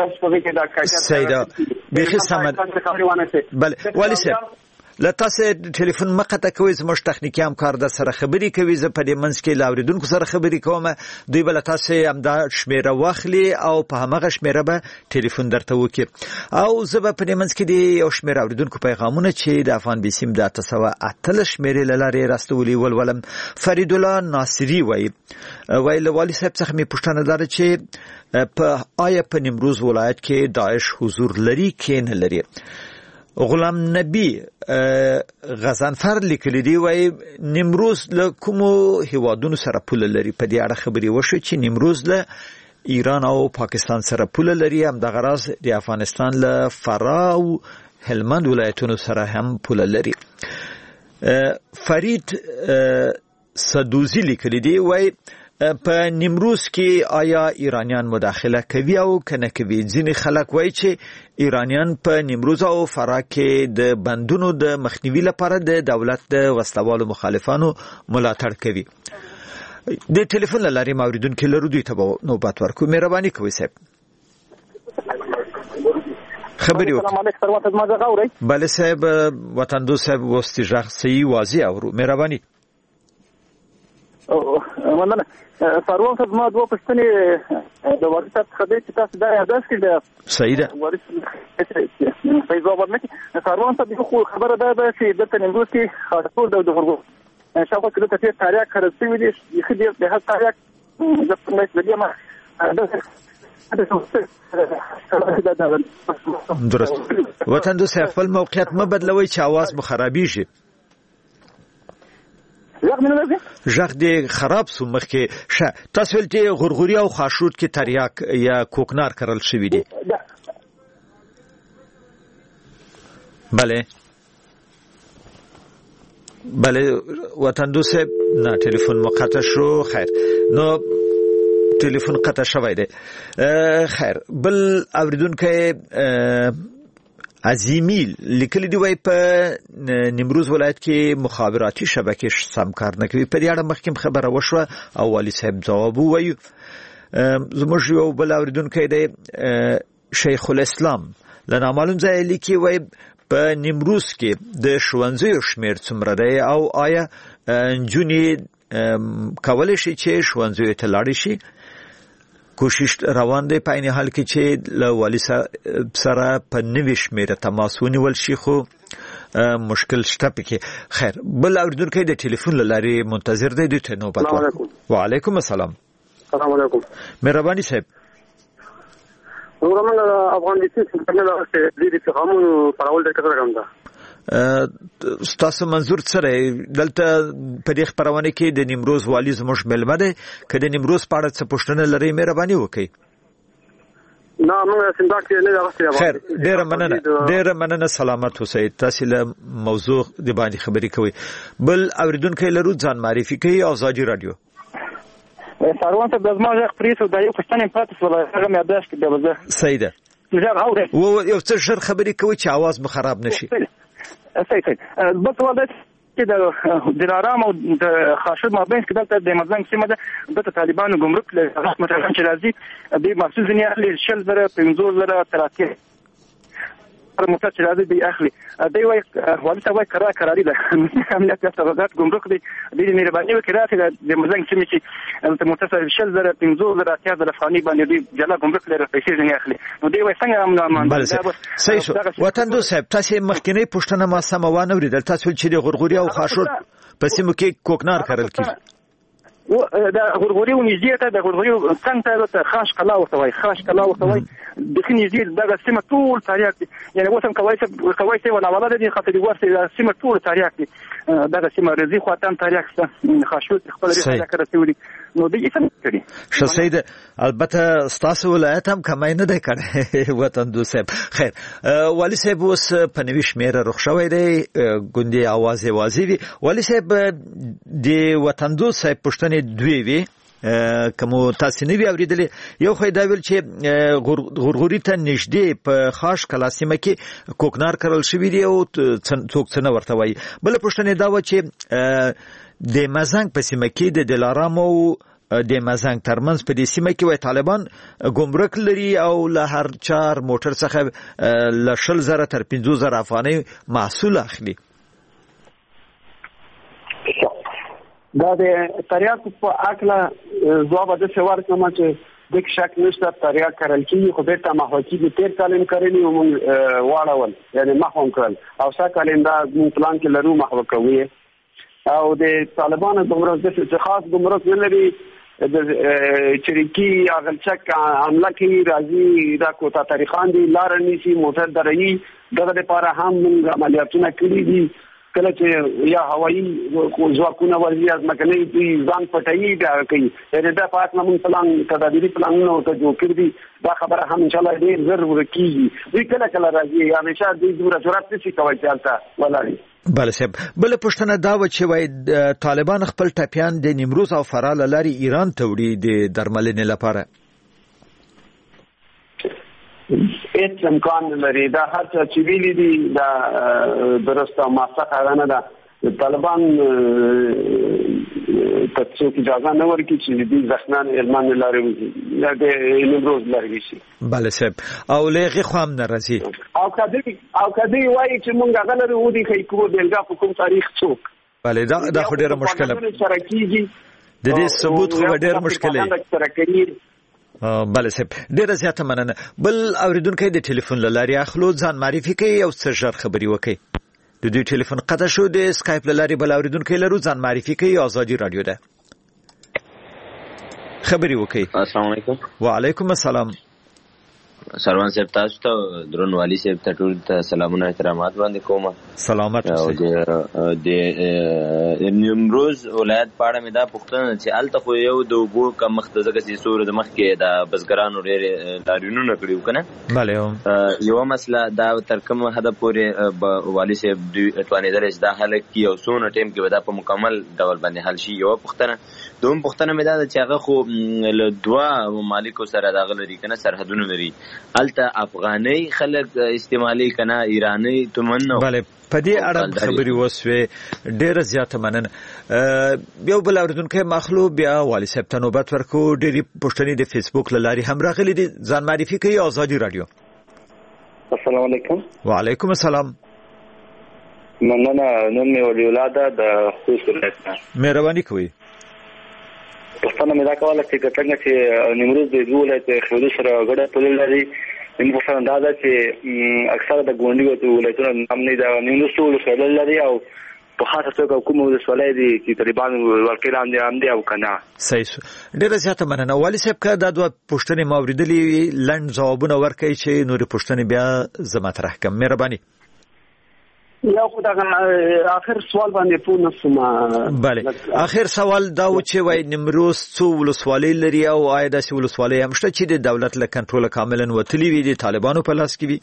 بخي سمد. بله ولی صاحب لتاسه ټلیفون مقطع کوي، زموږ تخنیکی همکار در سره خبري کوي، زه په دې منځ کې لاوریدونکو سره خبري کوم، دوی بل تاسو هم دا شمیره واخلي او په هغه شمیره به ټلیفون درته وکي او زه په دې منځ کې د یو شمیره اوریدونکو پیغامونه چې د افغان بیسیم د 800 شمیره لاره راستولي ولولم. فرید الله ناصری وای والي صاحب څخه می پوښتنه دار چې په آیا په نیمروز ولایت کې داعش حضور لري کې نه لري؟ غلام نبی غزنفر لیکلی دی وای نیمروز له کومو هیوادونو سره پوله لري؟ په دې اړه خبري وشو چې نیمروز له ایران او پاکستان سره پوله لري، هم د غراض د افغانستان له فراو هلمند ولایتونو سره هم پوله لري. فرید صدوزی لیکلی دی وای په نیمروز کې آیا ایرانیان مداخله کوي او کنه کوي؟ ځینې خلک وایي چې ایرانیان په نیمروز او فراه کې د بندونو د مخنیوي لپاره د دولت د وسلوالو مخالفانو ملاتړ کوي. د ټلیفون لارې موریدونکو لرو دوی ته نوبت ورکو. مهرباني کوئ صاحب خبري وکړئ. السلام علیکم ثروت ما زغ اورئ؟ بله صاحب وطن دو صاحب واستیجاغ صحیح واضح اورو. مهرباني. مننه سروان صاحب ما دوه پښتنې د وارث صاحب خبرې چې تاسو دا یاداست کړئ صحیح ده وارث فیض آباد نه سروان صاحب خو خبره ده چې دلته نیمروز کې خاصول د غرغو شاوخوا کې دلته ډېر تاریخ خرڅ شوي دي ښه ډېر د هر تاریخ زه په مېس لګیا ما درست وطن دوست خپل موقعیت مه بدلوي چې आवाज مو خرابېږي ژغ دې خراب سو مخکې تاسو ولته غرغوري او خاشود کې تریاک یا کوکنار کرل شوی دي بله وطن دوست نه ټلیفون مقطع شو خیر نو ټلیفون قطع شوی دی خیر بل اوریدونکو عظیمی لیکل دی وای په نیمروز ولایت کې مخابراتي شبکې سم کار نه کوي په دې اړه مخکې خبره وشوه او والی صاحب جواب وایي زموږ یو بل اوریدونکو دی شیخ الاسلام لنا معلوم ځای لیکي وای په نیمروز کې د ښوونځیو شمیر څومره دی او آیا نجونې کولای شي چې ښوونځیو ته لاړ شي کوشش روان دی په حال کې چې له والي سره په نوې شمیره تماس ونیول شي خو مشکل شته پکې خیر بل اوریدونکو د ټلیفون لاري منتظر دی د نوبت وعلیکم السلام السلام علیکم مهرباني صاحب وګورم افغانستان څنګه راځي د دې پیغامونو پرول د کتر کوم ده ستاسو منظور سره دلته په دې خبرونه کې د نیمروز والی زموږ ملمه ده کله نیمروز په اړه څه پوښتنه لري مهرباني وکړئ نه موږ څنګه کې نه راځي خیر ډېر مننه سلامت اوسئ تاسو له موضوع د باندې خبرې کوي بل اوریدونکو لرو ځان معرفي کوي ازادي رادیو سروان ته د زما ځخ پریسو د یو پښتنې پاتې ولا هغه مې یاداست کړه به صحیح ده یو څه ژر خبرې کوي چې आवाज مو خراب نشي صحیح بس واده چې د دلارام او د خاشود مابین کې دلته د مزنګ سیمه ده د طالبانو ګمرک له رسمت چې راځي د محسوس نه اخلي شل زره 15 زره 30 پر موټر چې راځي دی اخلي دی وای والي ته وای قراری ده امنیت سره ګمرک دی د مهرباني وکړه چې د مزنګ سیمه چې د موټر سره شل زره 15 زره 30 زره فانی باندې دی جلا ګمرک لري پیسې نه اخلي نو دی وای څنګه امن صحیح شو وطن دوست صاحب تاسو مخکینی پښتنه ما سموانه ورید تاسو چې د غرغوري او خاشور په سیمو کې کوکنار کړل کی و دا غرغوري ونږدې ته د غرغوري څنګه ته خاص کلا وتوي د خنځیر دغه سیمه ټول تاریخ دي یعنی وسم کوي ولا ولا دي خاطر ورته سیمه ټول تاریخ دي دغه سیمه رضی خواتن تاریخ څه خاصو خپل لري کړی نو دې څه کړی شسید البته ستاسو ولایت هم کمای نه دی کړی وطن دوست خیر والی صاحب اوس په نوې شمیره رخصوي دی ګوندې आवाज وی والی صاحب د وطن دوست پښتنې دوی وی کوم تاسو نه وی اوریدلې یو خو دا ویل چې غرغوري ته نږدې په خاص کلاسیمه کې کوکنار کړل شوی دی او څوک څنګه ورته وای بل پښتنې دا و چې د مزنګ په سیمه کې د دلارام او د مزنګ ترمنځ په دې سیمه کې وای طالبان ګمرک لري او له هر چار موټر څخه ل 10000 تر 15000 افغانۍ محصول اخلي دا د تریاک په اکلا ځواب د څوار کوم چې د شک نشته تریاک کړل کی خو به ته محوکی د تیر کالم کړنی او واړول یعنی محوم کړل او سا کالم دا پلان کې لرو محو کوي او د طالبانو ګمرک د خاص ګمرک نه لري د چریکی اغلچک عمله کوي راځي دا کوټه تاریخان دي لار نشي موټر درایي دغه لپاره هم عملیاتونه کړی دي کله چې یا هوایی ځواکونه ورځي از مکنه دي ځان پټایي دا کوي دا په اصل موږ پلان تدابیري پلانونه ته جوړ کړی دا خبره هم ان شاء الله ډیر ضرور کیږي دوی کله راځي همیشه دوی دوره ضرورت نشي کوي چې حالت ولري بله صاحب بل پښتنه دا و چې وای طالبان خپل ټاپیان د نیمروز او فراه لاري ایران ته وړي د درملنې لپاره هیڅ امکان لري دا هر څه ویلي دي دا درسته موافقه نه ده طالبان ته اجازه نه ورکړي چې د ځخنان علمان لاري د نیمروز لاري شي بله صاحب او لغه خو هم ناراضي او کدی وایي چې مونږ غلره ودی خې کوو دلګه په کوم تاریخ څوک بله دا خو ډیره مشکله سره کیږي د دې ثبوت خو ډېر مشکل دی. بله صاحب ډېره زیاته مننه. بل اوریدونکی د ټلیفون له لارې اخلو، ځان معرفي کوي او څه ژر خبرې وکړي. د دوی ټلیفون قطع شو. د سکایپ له لارې بل اوریدونکی لرو، ځان معرفي کوي. آزادي رادیو ده، خبرې وکړي. السلام علیکم. وعلیکم السلام. سروان صاحب تاسو ته درون والی صاحب ته ټول ته سلامونه احترامات باندې کوم. سلامات اوسئ. د نیمروز ولایت په اړه مې دا پوښتنه چې الته خو یو د اوبو کمښت ځکه چې سور د مخ کې د بزګرانو ډېر لاریونونه کړي وو کنه. بله یو مسله دا تر کوم حد پورې والی صاحب دوی توانېدلی چې دا حل کړي او څونه ټایم کې به دا په مکمل ډول باندې حل شي. یوه پوښتنه. دوم پوښتنه مې دا ده چې هغه خو له دوه ممالکو سره دغه لري کنه، سرحدونه لري. الته افغاني خلک استعمالي کنه، ایراني تمن. بله په دې اړه خبرې وسوې. ډېره زیاته مننه. یو بل اوریدونکی مخلو بیا والي صاحب ته نوبت ورکو. ډېرې پوښتنې د فیسبوک له لارې هم راغلي دي. ځان معرفي کوي. آزادي رادیو. السلام علیکم. وعلیکم السلام. مننه. نن مې ولی ولاده د خوست ولایت نه. مهرباني کوئ. پښتنه مې دا کوله چې څنګه چې نیمروز د دوه ولایت خودي سره غړه پول لري. نن په څنګه دا چې اکثره د ګوندي ولایتونو نام نه دا نیمروز ټول سره لري او په خاصه توګه کوم ولسوالۍ دي چې طالبان ورکړان دي او کنه. صحیح. ډېره زیاته مننه. والي صاحب که دا دوه پوښتنې ما اورېدلې لنډ ځوابونه ورکړئ چې نورې پوښتنې بیا زه مطرح کړم. مهرباني. یا خو دا اخر سوال باندې پوه نشم. بله اخر سوال دا و چې وای نیمروز څو ولسوالۍ لري او آیا داسې ولسوالۍ هم شته چې د دولت له کنټروله کاملا وتلي وي، د طالبانو په لاس کې وي؟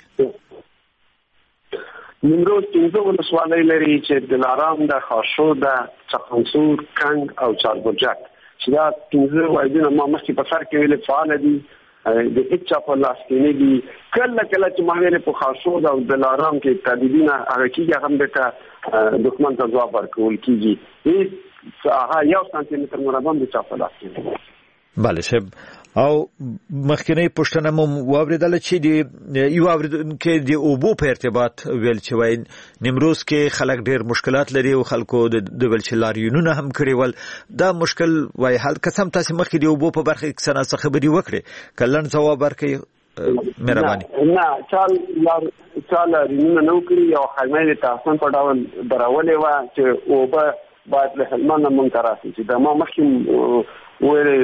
نیمروز 15 ولسوالۍ لري چې دلارام ده، خاشو ده، چخانسور، کنگ او چاربرجک چې دا 15 وایدونه ما مخکې په سر کې ویل فعال دي. د هیڅ په لاس کې نه دي. کله چې ماویل په خاصو او دلارام کې تدبیرونه هغه کېږي هم د دښمن ته ځواب ورکول کېږي. هغه 1 سانتي متر مربع د چا په لاس کې. بله شب. او مخکنی پوښتنه مو واوریدله چې د یو اوریدونکي د اوبو په ارتباط ویل چې وای نیمروز کې خلک ډېر مشکلات لري او خلکو د ول چې لاریونونه هم کړي ول. دا مشکل وای حل قسم تاسو مخکې د اوبو په برخه کې څه خبرې وکړي. کلن ځواب ورکړي. مهرباني. نه چال لاریونونه نو کړی او خیمه د تاسو په ډول درولې و چې اوبه باید له هلمند مونږ تراسي چې د ما مخکې وره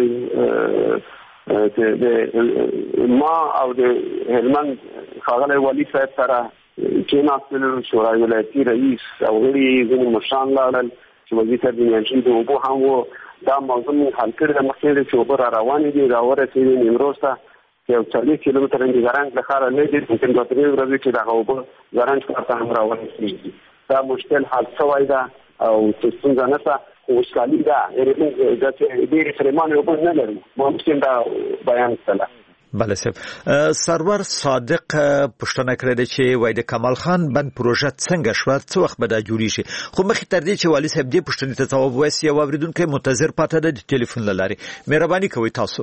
ما او د هلمند ښاغلی والي صاحب سره کېناستل، شورای ولایتي رئیس او غړي ځینې مشران لاړل چې وزیر صاحب د انرژي د اوبو هم و. دا موضوع مونږ حل کړې ده. مخکې چې اوبه را روانې دي راورسېدې نیمروز ته یو 40 کیلومتر د ګرانج له ښاره لرې دي. ممکن 2-3 ورځې کې دغه اوبه ګرانج ښار ته هم راورسېږي. دا مشکل حل شوی ده او ستونزه نشته. وسکالي ده د ډېرې فرمانې اوبه نه لري. ممکن دا بیان کړه. بله صاحب. سرور صادق پوښتنه کړې ده چې وای د کمال خان بند پروژه څنګه شوه، څه وخت به دا جوړی شي؟ خو مخکې تر دې چې والي صاحب دې پوښتنې ته ځواب وایي یو اوریدونکی منتظر پاتې ده د ټلیفون له لارې. مهرباني کوئ تاسو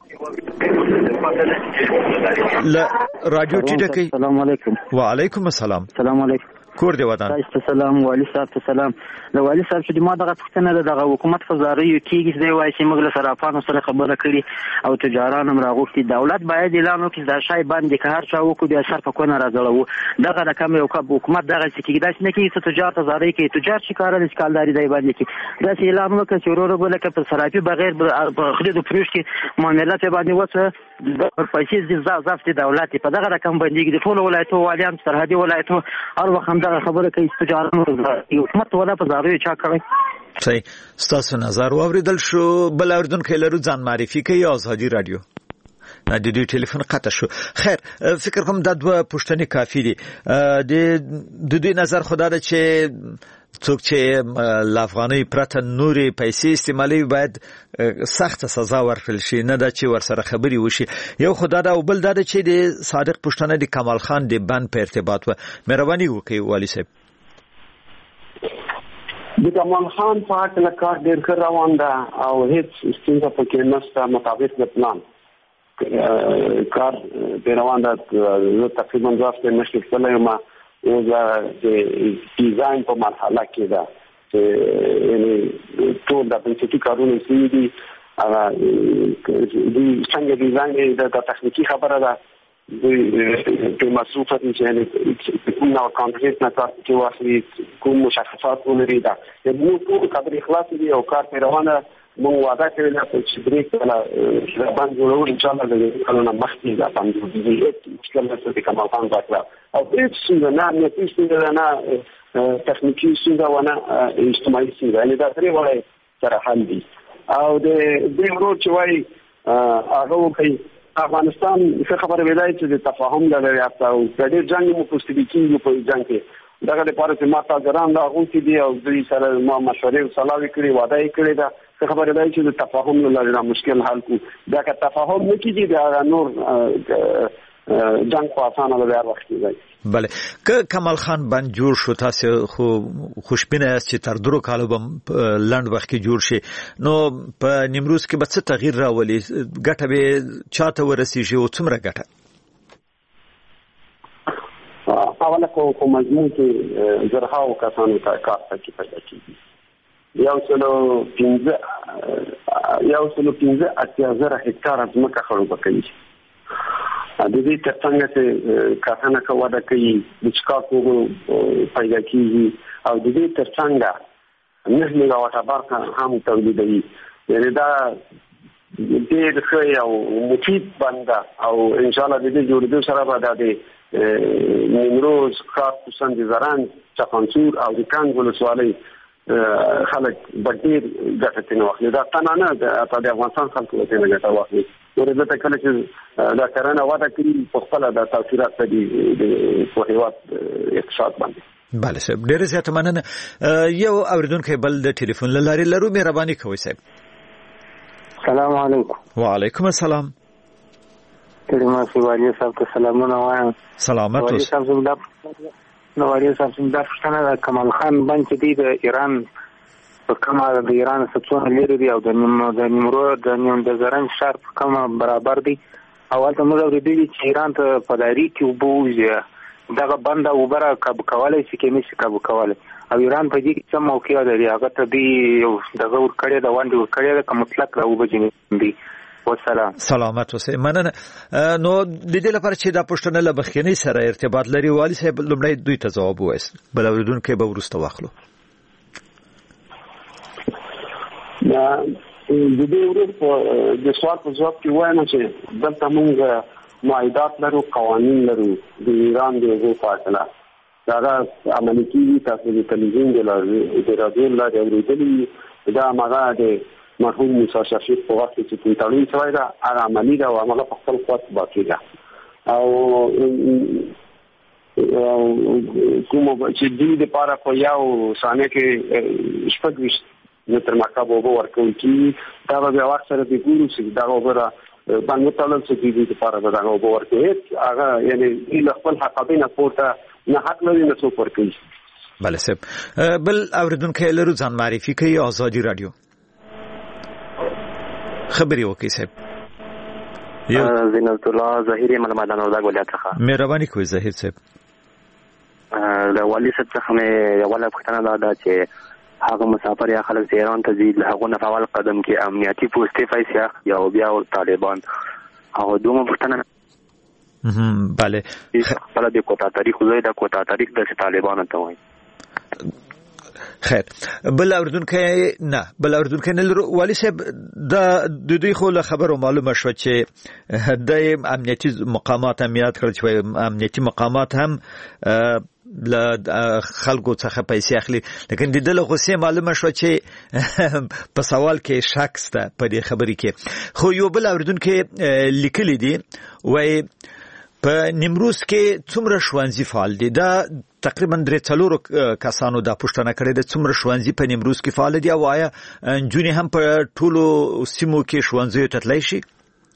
له رادیو ټیټه کوي. السلام علیکم. وعلیکم السلام. السلام علیکم. کور دی ودان. سلام والي صاحب ته سلام. له والي صاحب چې ما دغه پوښتنه ده دغه حکومت فزاریو کېږي دی وایي چې موږ له صرافانو سره خبره کړي او تجاران هم راغوښتي. دولت باید اعلان وکړي دا شای باندې که هر چا وکړو بیا سر په کونه راځړوو. دغه رقم یو حکومت دغه چې کېږي داسې نه کېږي چې تجار تزارۍ کوي. تجار چې کار دي کالداري دی باندې کې داسې اعلان وکړي چې ورو ورو لکه په صرافي بغیر خرید و فروش کې معاملات باندې وڅه پیسې د ضبط دولت په دغه رقم باندې د ټول ولایتو والیان سرحدي ولایتو هر وخت هم دغه خبره کوي تجارانو حکومت ولا په زاروي چا کوي. صحیح. ستاسو نظر واوریدل شو. بل اوریدونکو لرو ځان معرفي کوي. آزادي رادیو. د دې ټلیفون قطع شو. خیر فکر کوم دا دوه پوښتنې کافي دي. د دې نظر خدا ده چې څوک چې افغاني پرته نوري پیسې استعمالوي باید سخت سزا ورکړل شي، نه دا چې ورسره خبري وشي. یو خدا دا او بل دا چې د صادق پښتنه د کمال خان د بند په ارتباط و. مهرباني وکړئ والي صاحب. د کمال خان په حق له کار ډېر ښه روان ده او هیڅ ستونزه پکې نشته. مطابق د پلان کار ډېر روان ده. زه تقریبا 2 هفتې مخکې تللی یم او د ډیزاین په مرحله کې ده. یعنی ټول د بنسټي کارونه چې دي هغه د څنګه ډیزاین د تخنیکی خبره ده د مصروفه دي چې کوم نوع کانټریکټ نه تاسو کې واخلي کوم مشخصات ولري دا یو ټول خبرې خلاص دي او کار روانه مو وعده کړل چې درې کله باندې جوړول ان شاء الله د کلونو مخکې دا باندې چې کله څه کومه باندې راکړه او هیڅ څنګه نه څنګه نه تخنیکی څنګه ونه اجتماعي څنګه یعنی دا درې وړي سره حل دي او د دې ورو چې وایي هغه کوي افغانستان څه خبره ویلای چې د تفاهم لري او د دې جنگ مو پوسټیکی په جنگ کې دغه لپاره چې ما تاسو ګران دا غوښتي دي او دوی سره ما مشورې وسلاوي کړې وعده یې کړې ده څه خبره ده چې د تفاهم لري مشکل حل کو دا که تفاهم نه کیږي دا نور جنگ په اسانه به وخت دی. بله که کمال خان باندې جوړ شو تاسو خو خوشبینه است چې تر درو کالو به لند وخت کې جوړ شي نو په نیمروز کې به څه تغییر راولي ګټه به چاته ورسیږي او څومره ګټه اوله کو مضمون کې زرهاو کسانو ته کار پکې پیدا کیږي یو سلو 15 هکتار ځمکه خړوبه کوي د دې ترڅنګ چې کارخانه کوي کوي د چکاکو پیدا کیږي او د دې ترڅنګ 9 میگاواټه برق هم تولیدوي یعنی دا ډېر ښه او مفید بنده او ان شاء الله د دې جوړېدو سره به د نیمروز خاص خصوصا د زرنج چخانسور او د کانګ ولسوالۍ خلک ډېر ګټه ترې واخلي دا تنانه د افغانستان خلکو ته نه ګټه واخلي ورته کله چې دا کرنه وده کړي په خپل د تاثیرات دي د هیواد اقتصاد باندې. بله صاحب ډېر زیات مننه. یو اوریدونکو بل د ټلیفون لاري لرو مهرباني کوئ صاحب. السلام علیکم. وعلیکم السلام. کلمه سیوالي صاحب ته سلامونه وایم. سلامت اوسئ. نو وړي صاحب څنګه پښتنه د کمال خان باندې دی د ایران په کومه د ایران څخه لري دی او د نیمروز د زرنج ښار په کومه برابر دی او هلته موږ اورېدلي چې ایران ته په لاري کې اوبه وځي دغه بنده اوبه کابو کولی شي کې نشي کابو کولی او ایران په دې کې څه موقع لري هغه ته دی یو دغه ورکړی د ونډې ورکړی ده که مطلق د اوبه جنګ دی. والسلام. سلامت اوسئ. مننه. نو د دې لپاره چې دا پښتنه له بخښنې سره ارتباط لري والي صاحب لومړی دوی ته ځواب وایست بل اوریدونکو به وروسته واخلو. د دې ورته د سوال په جواب کې وایم چې دلته موږ معاهدات لرو قوانين لرو د ایران د یو فاصله دا عملي کیږي تاسو د تلویزیون د رادیو لارې اوریدلي دا هغه د مرحوم موسی شفیق په وخت کې چې تړون شوی دا هغه عملي دا او هغه په خپل قوت باقي ده او کوم چې دې لپاره په یو ثانیه کې شپږ متر مکعب اوبه ورکول کی دا به وخت سره د ګورو چې دا اوبه باندې تلل چې دې لپاره دا اوبه ورکوي هغه یعنی له خپل حقابینه پورته نه حق لري نه څوک ورکوي. بله صاحب بل اوریدونکو لرو ځان معرفي کوي آزادي رادیو خبري وکي صاحب. زینت الله ظاهري ملمدان وردګ ولایت څخه. مهرباني کوئ ظاهر صاحب. د والي صاحب څخه مې اوله پوښتنه ده چې هغه مسافر یا خلک ایران ته ځي هغه نه فعال قدم کې امنیتي پوسټې پیسې یا بیا طالبان هغه دوه پوښتنه. بله خپل د کوټا تاریخ زوی د کوټا تاریخ د طالبان ته وایي. خیر بل اوردونکو نه والي صاحب د دوی خو له خبرو معلومه شو چې د امنیتي مقامات امنیت کړ چې امنیتي مقامات هم ل خلکو څخه پیسې اخلي لیکن د دله غوسه معلومه شو چې په سوال کې شک سته په دې خبرې کې. خو یو بل اوردونکو لیکلي دي وای په نیمروز کې څومره ښوونځي فعال دي دا تقریبا 3 کسانو دا پوښتنه کړې ده څومره ښوونځي په نیمروز کې فعال دي او آیا نجونې هم په ټولو سیمو کې ښوونځیو ته تللی شي؟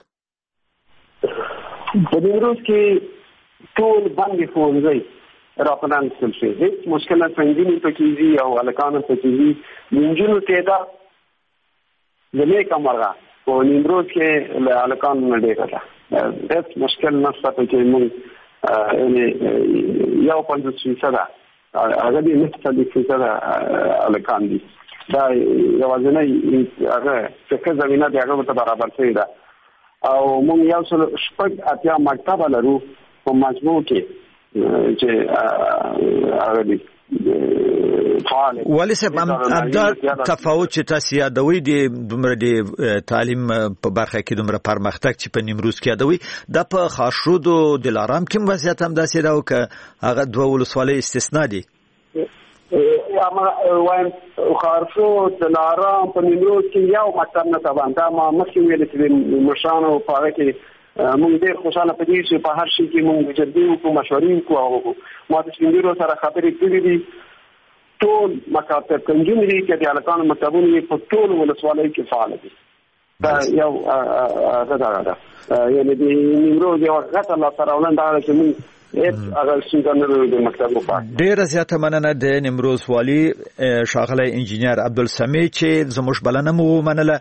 په نیمروز کې ټول باندې ښوونځي راپلان شوي هیڅ مشکل نه څنګه پکې دي او الکان پکې دي نجونو تعداد د نیک مرغه په نیمروز کې الکان نه ډېر ده هیڅ مشکل نشته پکې موږ یو 50% هغه دې 90% الکان دي دا یوازینی هغه څه زمينه دی هغه ته برابر شوی ده او موږ یو څل شپږ اتیا مکتب لرو په مجموع کې چې هغه دي ولی صاحب دا تفاوت چې تاسو یادوي د دومره د تعلیم په برخه کې دومره پرمختګ چې په نیمروز کې یادوي د په خاشرود او دلارام کې وضعیت هم داسې دا او که هغه دوه ولسوالۍ استثنا دي اما وایم خاشرود دلارام په نیمروز کې یو مکتب نه تبان دا ما مخکې ویل چې مشانو په هغه کې موږ ډېر خوشاله پدې چې په هر شي کې موږ جدي او مشورې کوو او ما د سپینګیرو سره خبرې کړې دي ټول مکاتب کنجومري کې د الکانو مکتبونه په ټول ولسوالۍ کې فعال دي دا یو غدا یعنی د نیمروز یو غټه لا سره ولنده چې موږ ډیر زیاته مننه د نیمروز والی ښاغلی انجینر عبدالسمیع چې زموږ بلنه مو منله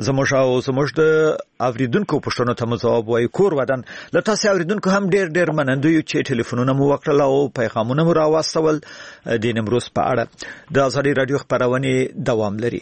زموږ د اوریدونکو پوښتنو ته جواب وایي کور ودان له تاسو اوریدونکو هم ډیر مننه یو چې ټلیفونونه مو وکړل او پیغامونه مو راوستل د نیمروز په اړه د ازادي رادیو خبرونه دوام لري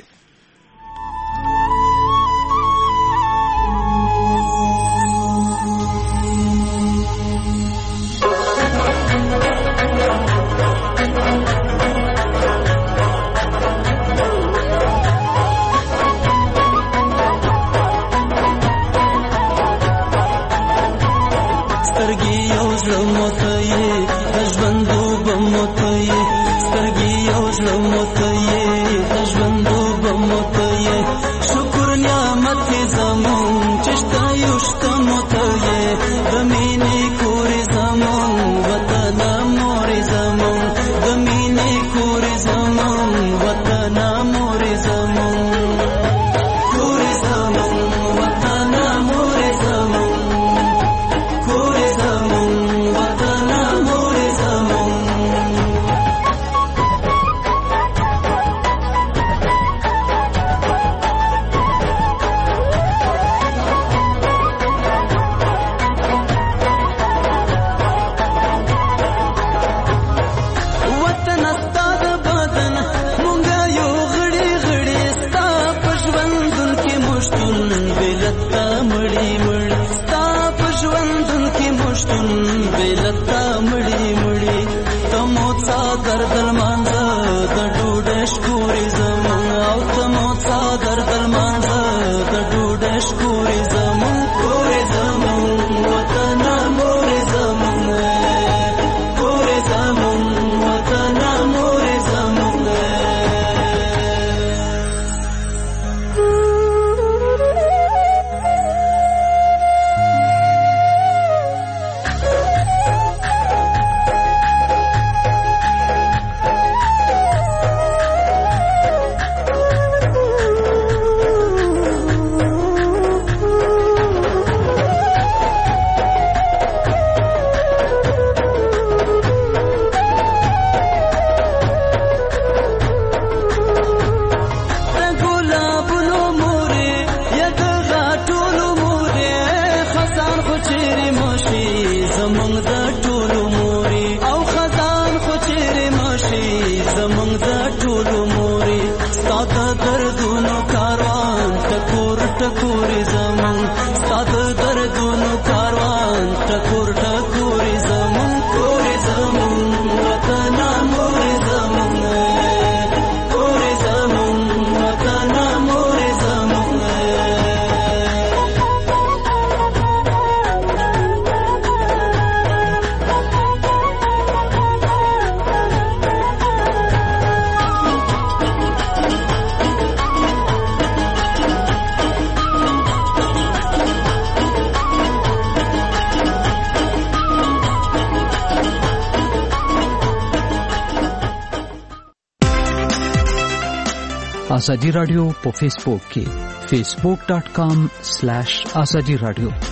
ازادي رادیو په فیسبوک کې facebook.com/azadi radio